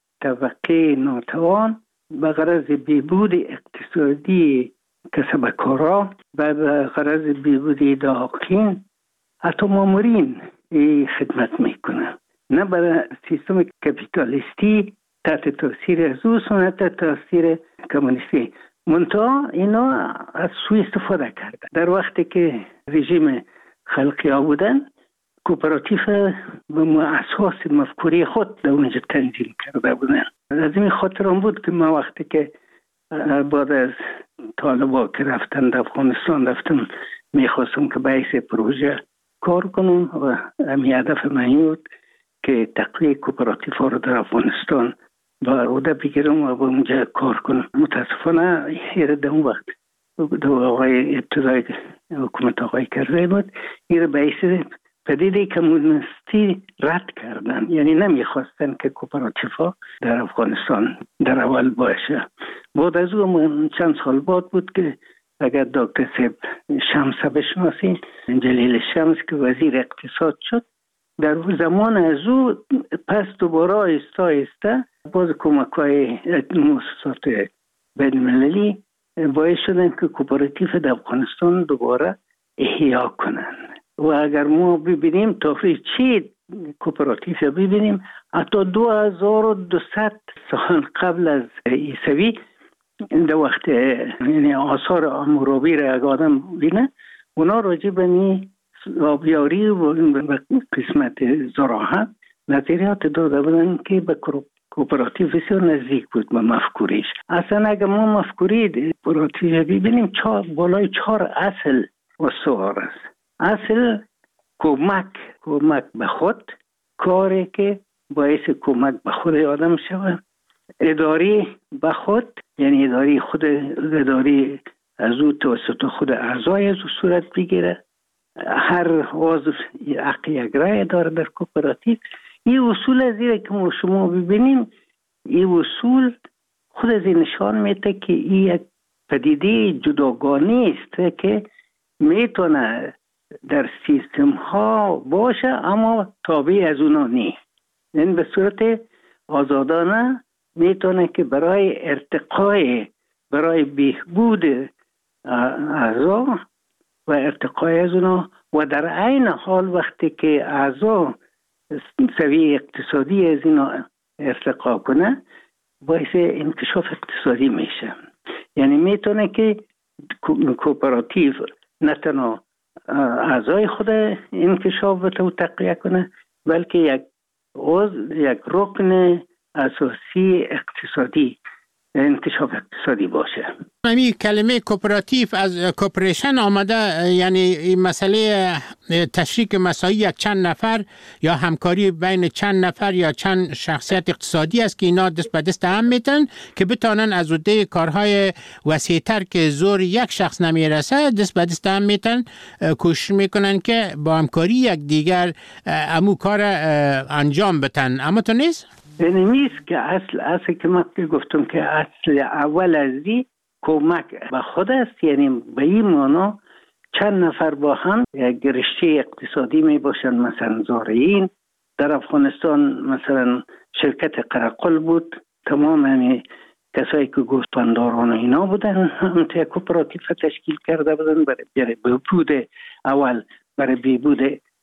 طبقه ناتوان، به غرض بهبود اقتصادی کسبکارا و به غرض بهبود داخلین حتی مامورین خدمت میکنه، نه برای سیستم کپیتالیستی تحت تاثیر از او سنت تاثیر کمونیستی. منتها اینا از سوی استفاده کردن. در وقتی که رژیم خلقی ها بودن، کوپراتیف به اساس مفکوری خود در اونجا تنظیم کرده بودن. از این خاطر هم بود که ما وقتی که بعد از طالبا که رفتن در افغانستان رفتم، میخواستم که باعث پروژه کار کنم و همین هدف من بود که تقویه کوپراتیف ها رو در افغانستان با روده بگیرم و با اونجا کار کنم. متاسفانه یه در اون وقت دو آقای ابتدای حکومت آقای کرزی بود، یه باعث پدیده کمونیستی رد کردن، یعنی نمیخواستن که کوپراتیف ها در افغانستان در اول باشه. بعد از اون چند سال بعد بود که اگر دکتر صاحب شمس بشناسین، جلیل شمس که وزیر اقتصاد شد، در زمان از او پس دوباره آیسته آیسته باز کمک های مؤسسات بین المللی باعث شدن که کوپراتیف در افغانستان دوباره احیا کنن. و اگر ما ببینیم تفریح چی کوپراتیف ببینیم، حتی دو هزار و دویست سال قبل از عیسوی در وقت یعنی آثار حمورابی را اگر آدم بینه، اونا راجع به نی آبیاری و قسمت زراعت نظریات داده بودن که به کوپراتیف بسیار نزدیک بود به مفکوریش. اصلا اگر ما مفکوری کوپراتیف ببینیم، چهار بالای چهار اصل استوار است. اصل کمک کمک به خود، کاری که باعث کمک به خود آدم شود. اداری به خود یعنی اداری خود اداری از او توسط خود اعضای از او صورت بگیره. هر عضو حق یک رای داره در کوپراتیو. این اصول از این که ما شما ببینیم، این اصول خود از این نشان میده که این یک پدیده جداگانه است که میتونه در سیستم ها باشه اما تابع از اونا نیست. این به صورت آزادانه میتونه که برای ارتقای برای بهبود اعضا و ارتقای از اونا و در عین حال وقتی که اعضا سویه اقتصادی از اینا ارتقا کنه باعث انکشاف اقتصادی میشه. یعنی میتونه که کوپراتیو نه تنها اعضای خود انکشاف و تقویه کنه بلکه یک عضو یک رکن اساسی اقتصادی انکشاف اقتصادی باشه. همین کلمه کوپراتیو از کوپریشن آمده، یعنی این مسئله تشریک مساعی یک چند نفر یا همکاری بین چند نفر یا چند شخصیت اقتصادی است که اینا دست به دست هم میتن که بتانن از عهده کارهای وسیع‌تر که زور یک شخص نمیرسه دست به دست هم میتن کوشش میکنن که با همکاری یک دیگر امو کار انجام بدن. اما تو نیست؟ یعنی نیست که اصل اصل که من گفتم که اصل اول از دی کمک به خود است. یعنی به این معنا چند نفر با هم یک رشته اقتصادی می باشند. مثلا زارعین در افغانستان مثلا شرکت قرقل بود، تمام همین کسایی که گوسفنداران اینا بودن هم تا کوپراتیو تشکیل کرده بودن برای بهبود اول برای بهبود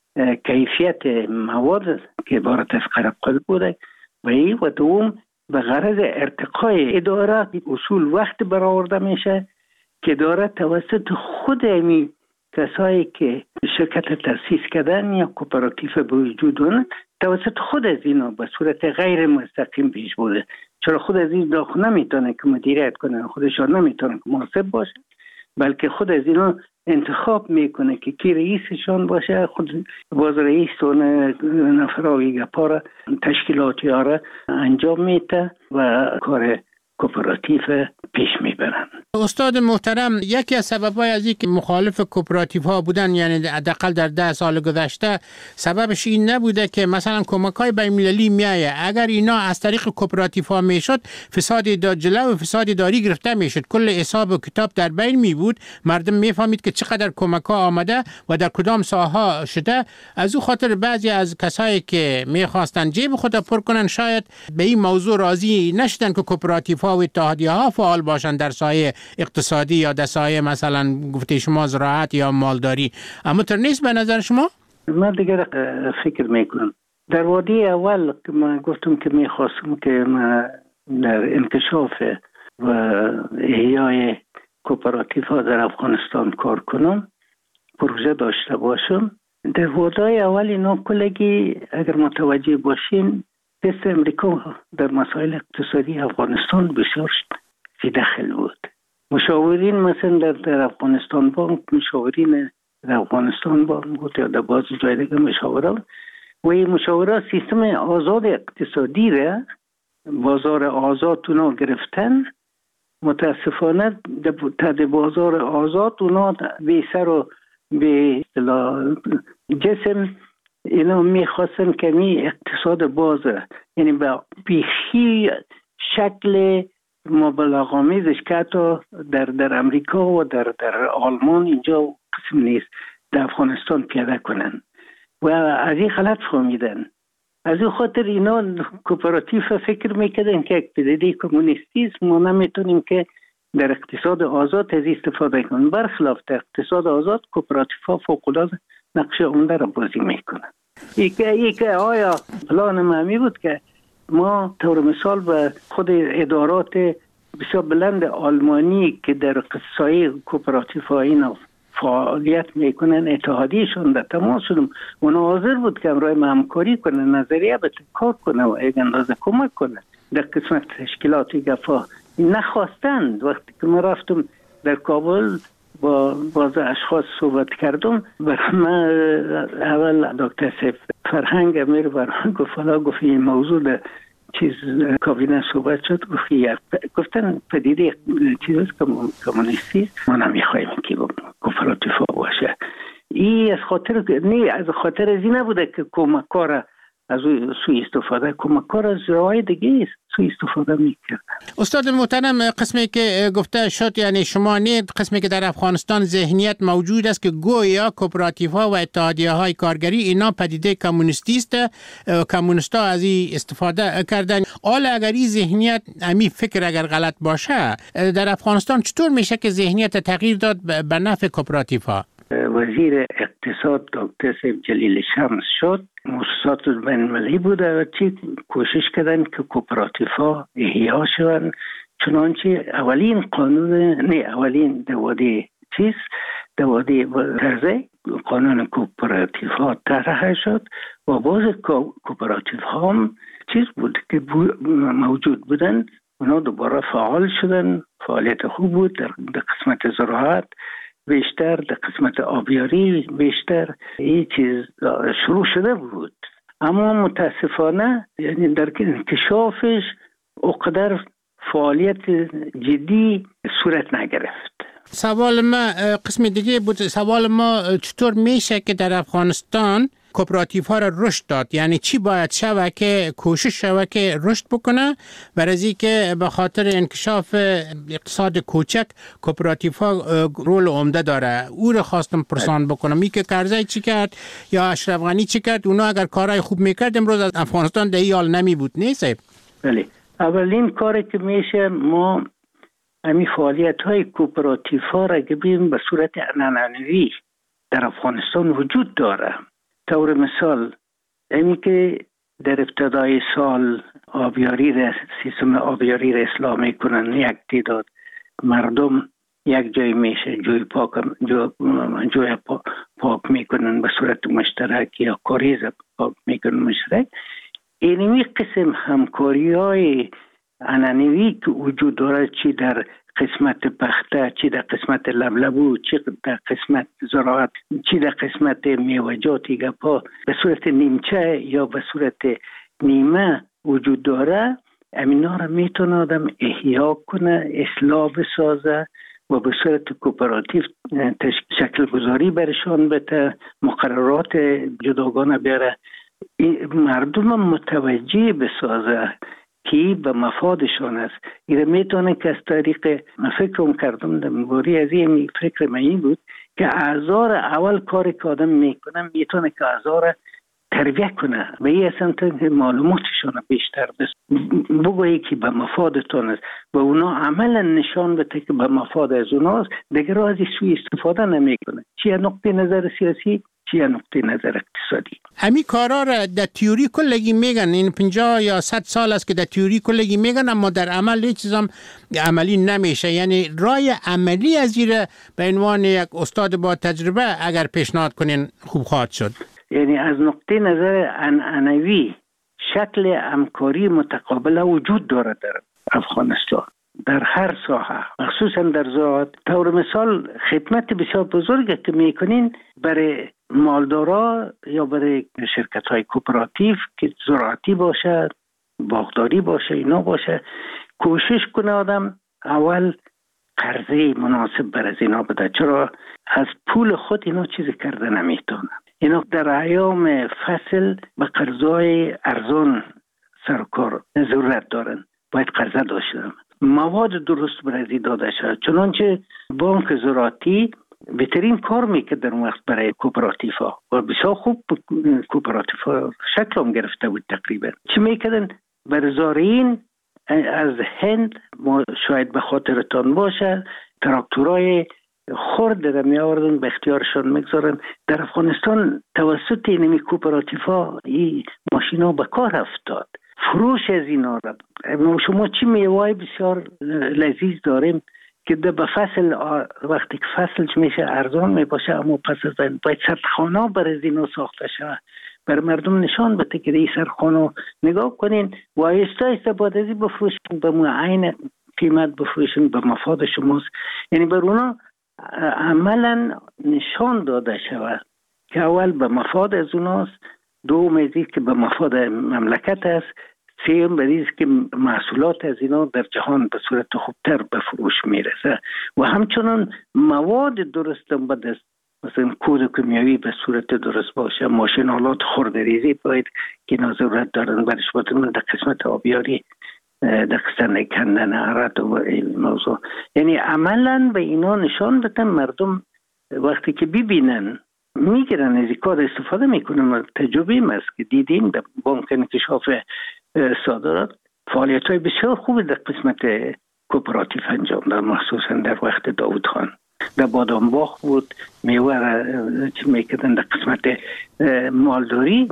کیفیت مواد که عبارت از قرقل بوده و ای و دوم به غرض ارتقای اداره اصول وقت برآورده میشه که اداره توسط خود امی کسایی که شرکت تأسیس کردن یا کوپراتیو به وجود اون توسط خود از اینا به صورت غیر مستقیم پیش بوده. چرا خود از این داخل نمیتونه که مدیریت کنه، خودشان نمیتونه که محاسب باشه، بلکه خود از اینا انتخاب میکنه که کی رئیسشان باشه. خود باز رئیس و نفراوی گپارا تشکیلات یاره انجام میده و کار کوپراتیو پیش میبرن. استاد محترم، یکی از سبب‌های از این که مخالف کوپراتیو ها بودن، یعنی حداقل در ده سال گذشته، سببش این نبوده که مثلا کمک‌های بین‌المللی میایه، اگر اینا از طریق کوپراتیو ها میشد فساد جلو و فساد داری گرفته میشد، کل حساب و کتاب در بین می بود، مردم میفهمید که چقدر کمک‌ها آمده و در کدام ساحه شده. از او خاطر بعضی از کسایی که میخواستن جیب خود پر کنن شاید به این موضوع راضی نشدن که کوپراتیو ها و اتحادیه ها فعال باشن در سایه اقتصادی یا در سایه مثلا گفته شما زراعت یا مالداری. اما تر نیست به نظر شما؟ من دیگر فکر میکنم در وادی اول که من گفتم که میخواستم که من در انکشاف و احیای کوپراتیو ها در افغانستان کار کنم، پروژه داشته باشم. در وادی اول اینا کلگی اگر متوجه باشین دست امریکا در مسائل اقتصادی افغانستان بسیار فی داخل بود. مشاورین مثلا در, در افغانستان بانک، مشاورین در افغانستان بانک بود یا در باز جای دیگه مشاوران و این مشاوران سیستم آزاد اقتصادی را بازار آزاد اونا گرفتن. متاسفانه در بازار آزاد اونا به سر و به جسم اینا میخواستن که می اقتصاد بازه، یعنی به بیخی شکل مبالغه‌آمیزش که حتی در در امریکا و در در آلمان اینجا قسم نیست در افغانستان پیاده کنن و از این غلط فهمیدن. از این خاطر اینا کوپراتیو فکر میکردن که یک پدیده کمونیستی است، ما نمیتونیم که در اقتصاد آزاد از استفاده کنیم. برخلاف در اقتصاد آزاد کوپراتیو ها فوق‌العاده نقش عمده را بازی میکنن. یک آیا پلان معمی بود که ما طور مثال به خود ادارات بسیار بلند آلمانی که در قصای کوپراتیو ها اینا فعالیت میکنن اتحادیشون در تماس شدم، اونا حاضر بود که امرای همکاری کنه، نظریه به کار کنه و یک اندازه کمک کنه در قسمت تشکیلاتی گفا. نخواستند. وقتی که ما رفتم در کابل با باز اشخاص صحبت کردم، برای من اول دکتر سیف فرهنگ امیر برای گفت حالا گفت این موضوع ده چیز کابینه صحبت شد، گفتن پدیده چیز است کمونیستی ما نمیخوایم که کوپراتیفا باشه. این از خاطر نه از خاطر از این نبوده که کمکار از سوی استفاده کمکار از راه دیگه است سوی استفاده میکرد. استاد محترم، قسمی که گفته شد یعنی شما نه قسمی که در افغانستان ذهنیت موجود است که گویا کوپراتیف‌ها و اتحادیه‌های کارگری اینا پدیده کمونیستی است، کمونیست‌ها از این استفاده کردن. حالا اگر این ذهنیت امی فکر اگر غلط باشه در افغانستان چطور میشه که ذهنیت تغییر داد به نفع کوپراتیف‌ها؟ وزیر اقتصاد دکتر سیف جلیل شمس شد، مؤسسات بین المللی بوده و چی کوشش کردن که کوپراتیف‌ها احیا شوند. چنانچه اولین قانون نه اولین دواده چیز دواده ترزه قانون کوپراتیف‌ها طرح شد و باز کوپراتیف‌ها هم چیز بود که موجود بودن، اونا دوباره فعال شدن، فعالیت خوب بود در قسمت زراعت بیشتر، در قسمت آبیاری بیشتر این چیز شروع شده بود، اما متاسفانه یعنی در انکشافش اقدر فعالیت جدی صورت نگرفت. سوال ما قسم دیگه بود، سوال ما چطور میشه که در افغانستان کوپراتیف ها را رشد داد؟ یعنی چی باید شوه که کوشش شوه که رشد بکنه برای که به خاطر انکشاف اقتصاد کوچک کوپراتیف ها رول عمده داره. او را خواستم پرسان بکنم می که کرزی چی کرد یا اشرف غنی چی کرد، اونا اگر کارهای خوب میکرد امروز از افغانستان در این حال نمی بود. نیست؟ بله، اولین کاری که میشه ما همین فعالیت های کوپراتیف ها را که بیم به صورت عنعنوی در افغانستان وجود داره. طور مثال اینی که در ابتدای سال آبیاری را سیستم آبیاری را اصلاح میکنن، یک تعداد مردم یک جای میشه جوی پاک جو جوی پاک میکنن به صورت مشترک یا کاریز پاک میکنن مشترک. اینمی قسم همکاری های عنعنوی که وجود داره، چی در قسمت پخته، چی در قسمت لبلبو، چی در قسمت زراعت، چی در قسمت میوه‌جاتی گپا به صورت نیمچه یا به صورت نیمه وجود داره، امینا را میتونه آدم احیا کنه، اصلاح بسازه و به صورت کوپراتیو شکل گذاری برشان بده، مقررات جداگانه بیاره، مردم متوجه بسازه که به مفادشان است. این میتونه که از طریق فکرم کردم در مباری از این فکر من این بود که اعضا را اول کاری که آدم میکنه میتونه که اعضا را تربیه کنه و این اصلا معلوماتشان بیشتر بس بگویی که به مفادتان است و اونا عملا نشان بده که به مفاد از اوناست، دیگر از سوی استفاده نمیکنه، چی نقطه نظر سیاسی چی نقطه نظر اقتصادی. همین کارا را در تئوری کلگی میگن، این پنجاه یا صد سال است که در تئوری کلگی میگن، اما در عمل هیچ چیزام عملی نمیشه. یعنی راه عملی از این به عنوان یک استاد با تجربه اگر پیشنهاد کنین خوب خواهد شد. یعنی از نقطه نظر عنعنوی شکل همکاری متقابل وجود داره در افغانستان در هر ساحه، مخصوصا در زراعت. طور مثال خدمت بسیار بزرگی که میکنین برای مالدارا یا برای شرکت های کوپراتیو که زراعتی باشه، باغداری باشه، اینا باشه، کوشش کنه آدم اول قرضه مناسب برای اینا بده، چرا از پول خود اینا چیزی کرده نمیتونه. اینا در ایام فصل به قرضای ارزان سرکار ضرورت دارن، باید قرضه داشته، مواد درست برای داده شد. چنانچه بانک زراعتی بهترین کار میکرد در وقت برای کوپراتیف ها و بسیار خوب کوپراتیف ها شکل هم گرفته بود. تقریبا چی میکردن بر زارعین از هند، ما شاید به خاطرتان باشه، تراکتورای خرد را می آوردن به اختیارشان میگذارن. در افغانستان توسط اینمی کوپراتیف ها این ماشین ها به کار افتاد. فروش از اینا را شما چی میوه بسیار لذیذ داریم که به فصل وقتی که فصلش میشه ارزان میباشه، اما پس از این باید سردخانه برای اینا ساخته شود، بر مردم نشان بده که این سردخانه نگاه کنین و آیسته آیسته بعد از این بفروشین، به معین قیمت بفروشین، به مفاد شماست. یعنی بر اونا عملا نشان داده شود که اول به مفاد از اوناست، دوم از که به مفاد مملکت است، سوم به که محصولات از اینا در جهان به صورت خوبتر به فروش میرسه و همچنان مواد درست به دست، مثلا کود کیمیایی به صورت درست باشه، ماشینالات خردریزی باید که اینا ضرورت دارن برش باید در قسمت آبیاری در قسمت کندن عرض و این موضوع. یعنی عملا به اینا نشان بدن مردم وقتی که ببینن میگیرن از این کار استفاده میکنن. تجربه است که دیدیم در بانک انکشاف صادرات فعالیت های بسیار خوبی در قسمت کوپراتیف انجام داد، مخصوصا در وقت داود خان. در بادام باغ بود میوه را چی میکردن، در قسمت مالداری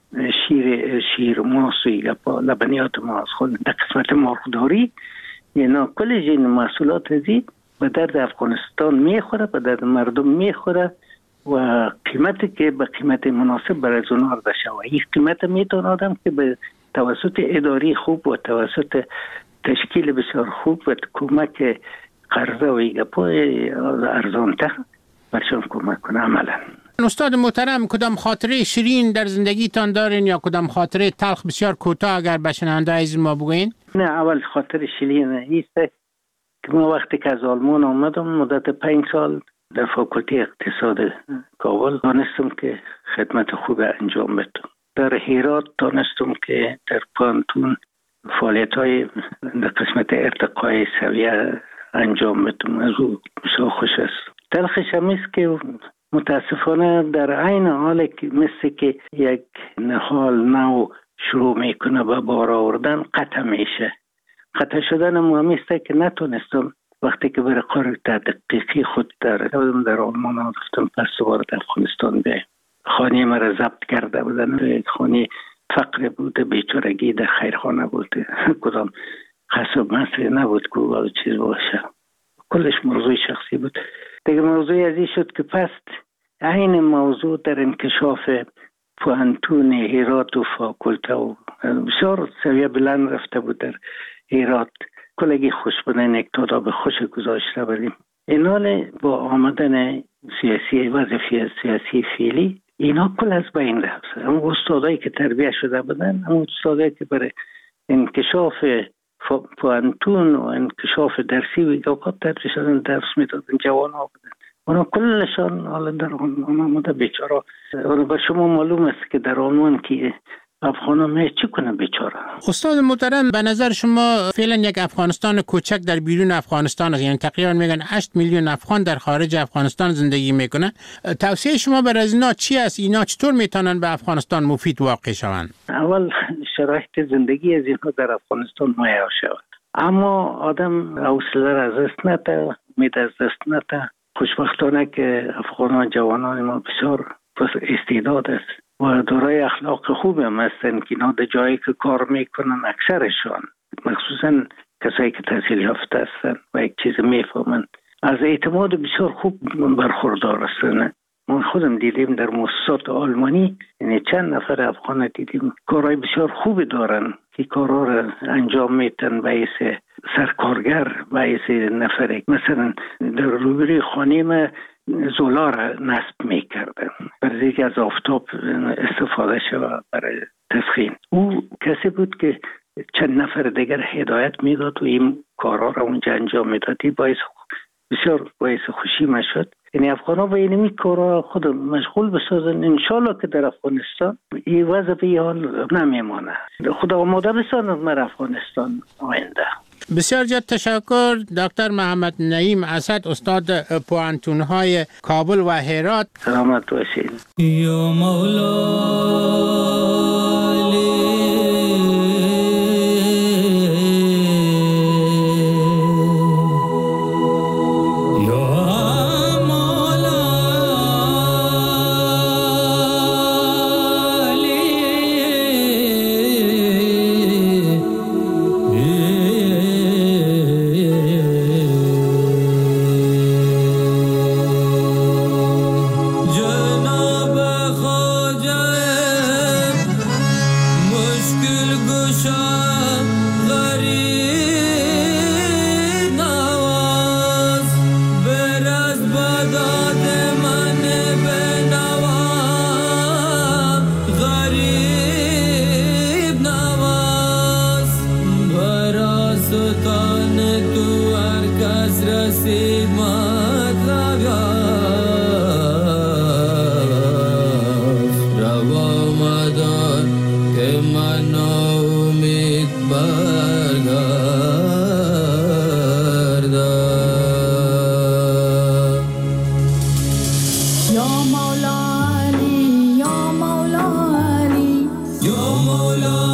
شیر شیر ماست و لبنیات ماست خود، در قسمت مرغداری اینا کل جین محصولات ازی به درد افغانستان میخوره، به درد مردم میخوره و قیمتی که به قیمت مناسب برای اونها عرضه شود. این قیمت میتونه آدم که به توسط اداری خوب و توسط تشکیل بسیار خوب و کمک قرضه و ایگپای ارزانتر برشان کمک کنه عملا. استاد محترم، کدام خاطره شیرین در زندگیتان دارین یا کدام خاطره تلخ بسیار کوتاه اگر به شنونده عزیز ما بگوین؟ نه، اول خاطر شیرین ایست که ما وقتی که از آلمان آمدم مدت پنج سال در فاکولته اقتصاد کابل دانستم که خدمت خوب انجام بدم. در هرات دانستم که در پانتون فعالیت های در قسمت ارتقای سویه انجام بدم. از او بسیار خوش است. تلخش هم است که متاسفانه در عین حال که مثل که یک نهال نو شروع میکنه به بار آوردن قطع میشه. قطع شدن مهم است که نتونستم وقتی که برای کار تحقیقی خود در در آلمان رفتم، پس دوباره در افغانستان به خانه مرا ضبط کرده بودن. خانه فقر بوده، بیچارگی در خیرخانه بوده، کدام قصب مصری نبود که او چیز باشه. کلش موضوع شخصی بود. دیگه موضوع ازی شد که پس عین موضوع در انکشاف پوهنتون هرات و فاکولته و بسیار سویه بلند رفته بود در هرات. کلگی خوش بودن یک تاداب خوش گذاشته بودیم. اینال با آمدن سیاسی وظیفه سیاسی فعلی اینا کل از بین رفت. اما استادایی که تربیه شده بودن، اما استادایی که برای انکشاف پوهنتون و انکشاف درسی و ایگاقات تدریس شدن درس میدادن، جوان ها بودن. اونا کلشان حالا در آلمان آمده بیچاره. اونا به شما معلوم است که در آلمان که افغان ها چی کنه بیچاره. استاد محترم، به نظر شما فعلا یک افغانستان کوچک در بیرون افغانستان است، یعنی تقریبا میگن هشت میلیون افغان در خارج افغانستان زندگی میکنه. توصیه شما برای اینا چی است؟ اینا چطور میتونن به افغانستان مفید واقع شوند؟ اول شرایط زندگی از اینها در افغانستان مهیا شود، اما آدم حوصله را از دست نده، امید از دست نده. خوشبختانه که افغان جوانان ما بسیار استعداد است و دارای اخلاق خوب هم هستن که اینا در جایی که کار میکنن اکثرشان، مخصوصا کسایی که تحصیل یافته هستن و یک چیز میفهمن، از اعتماد بسیار خوب برخوردار هستن. ما خودم دیدیم در مؤسسات آلمانی، یعنی چند نفر افغان دیدیم کارهای بسیار خوبی دارن که کارها را انجام میتن باعث سرکارگر، باعث نفر. مثلا در روبروی خانه ما زولا را نصب میکردن برای اینکه از آفتاب استفاده شود برای تسخین. او کسی بود که چند نفر دیگر هدایت میداد و این کارها را اونجا انجام میداد. باعث بسیار باعث خوشی ما شد. یعنی افغان ها به این کارها خود مشغول بسازن. انشالله که در افغانستان این وضع به این حال نمیمانه. خدا آماده بسازن بر افغانستان آینده. بسیار زیاد تشکر دکتر محمد نعیم اسد، استاد پوهنتون‌های کابل و هرات. سلامت باشید. یا مولا مولا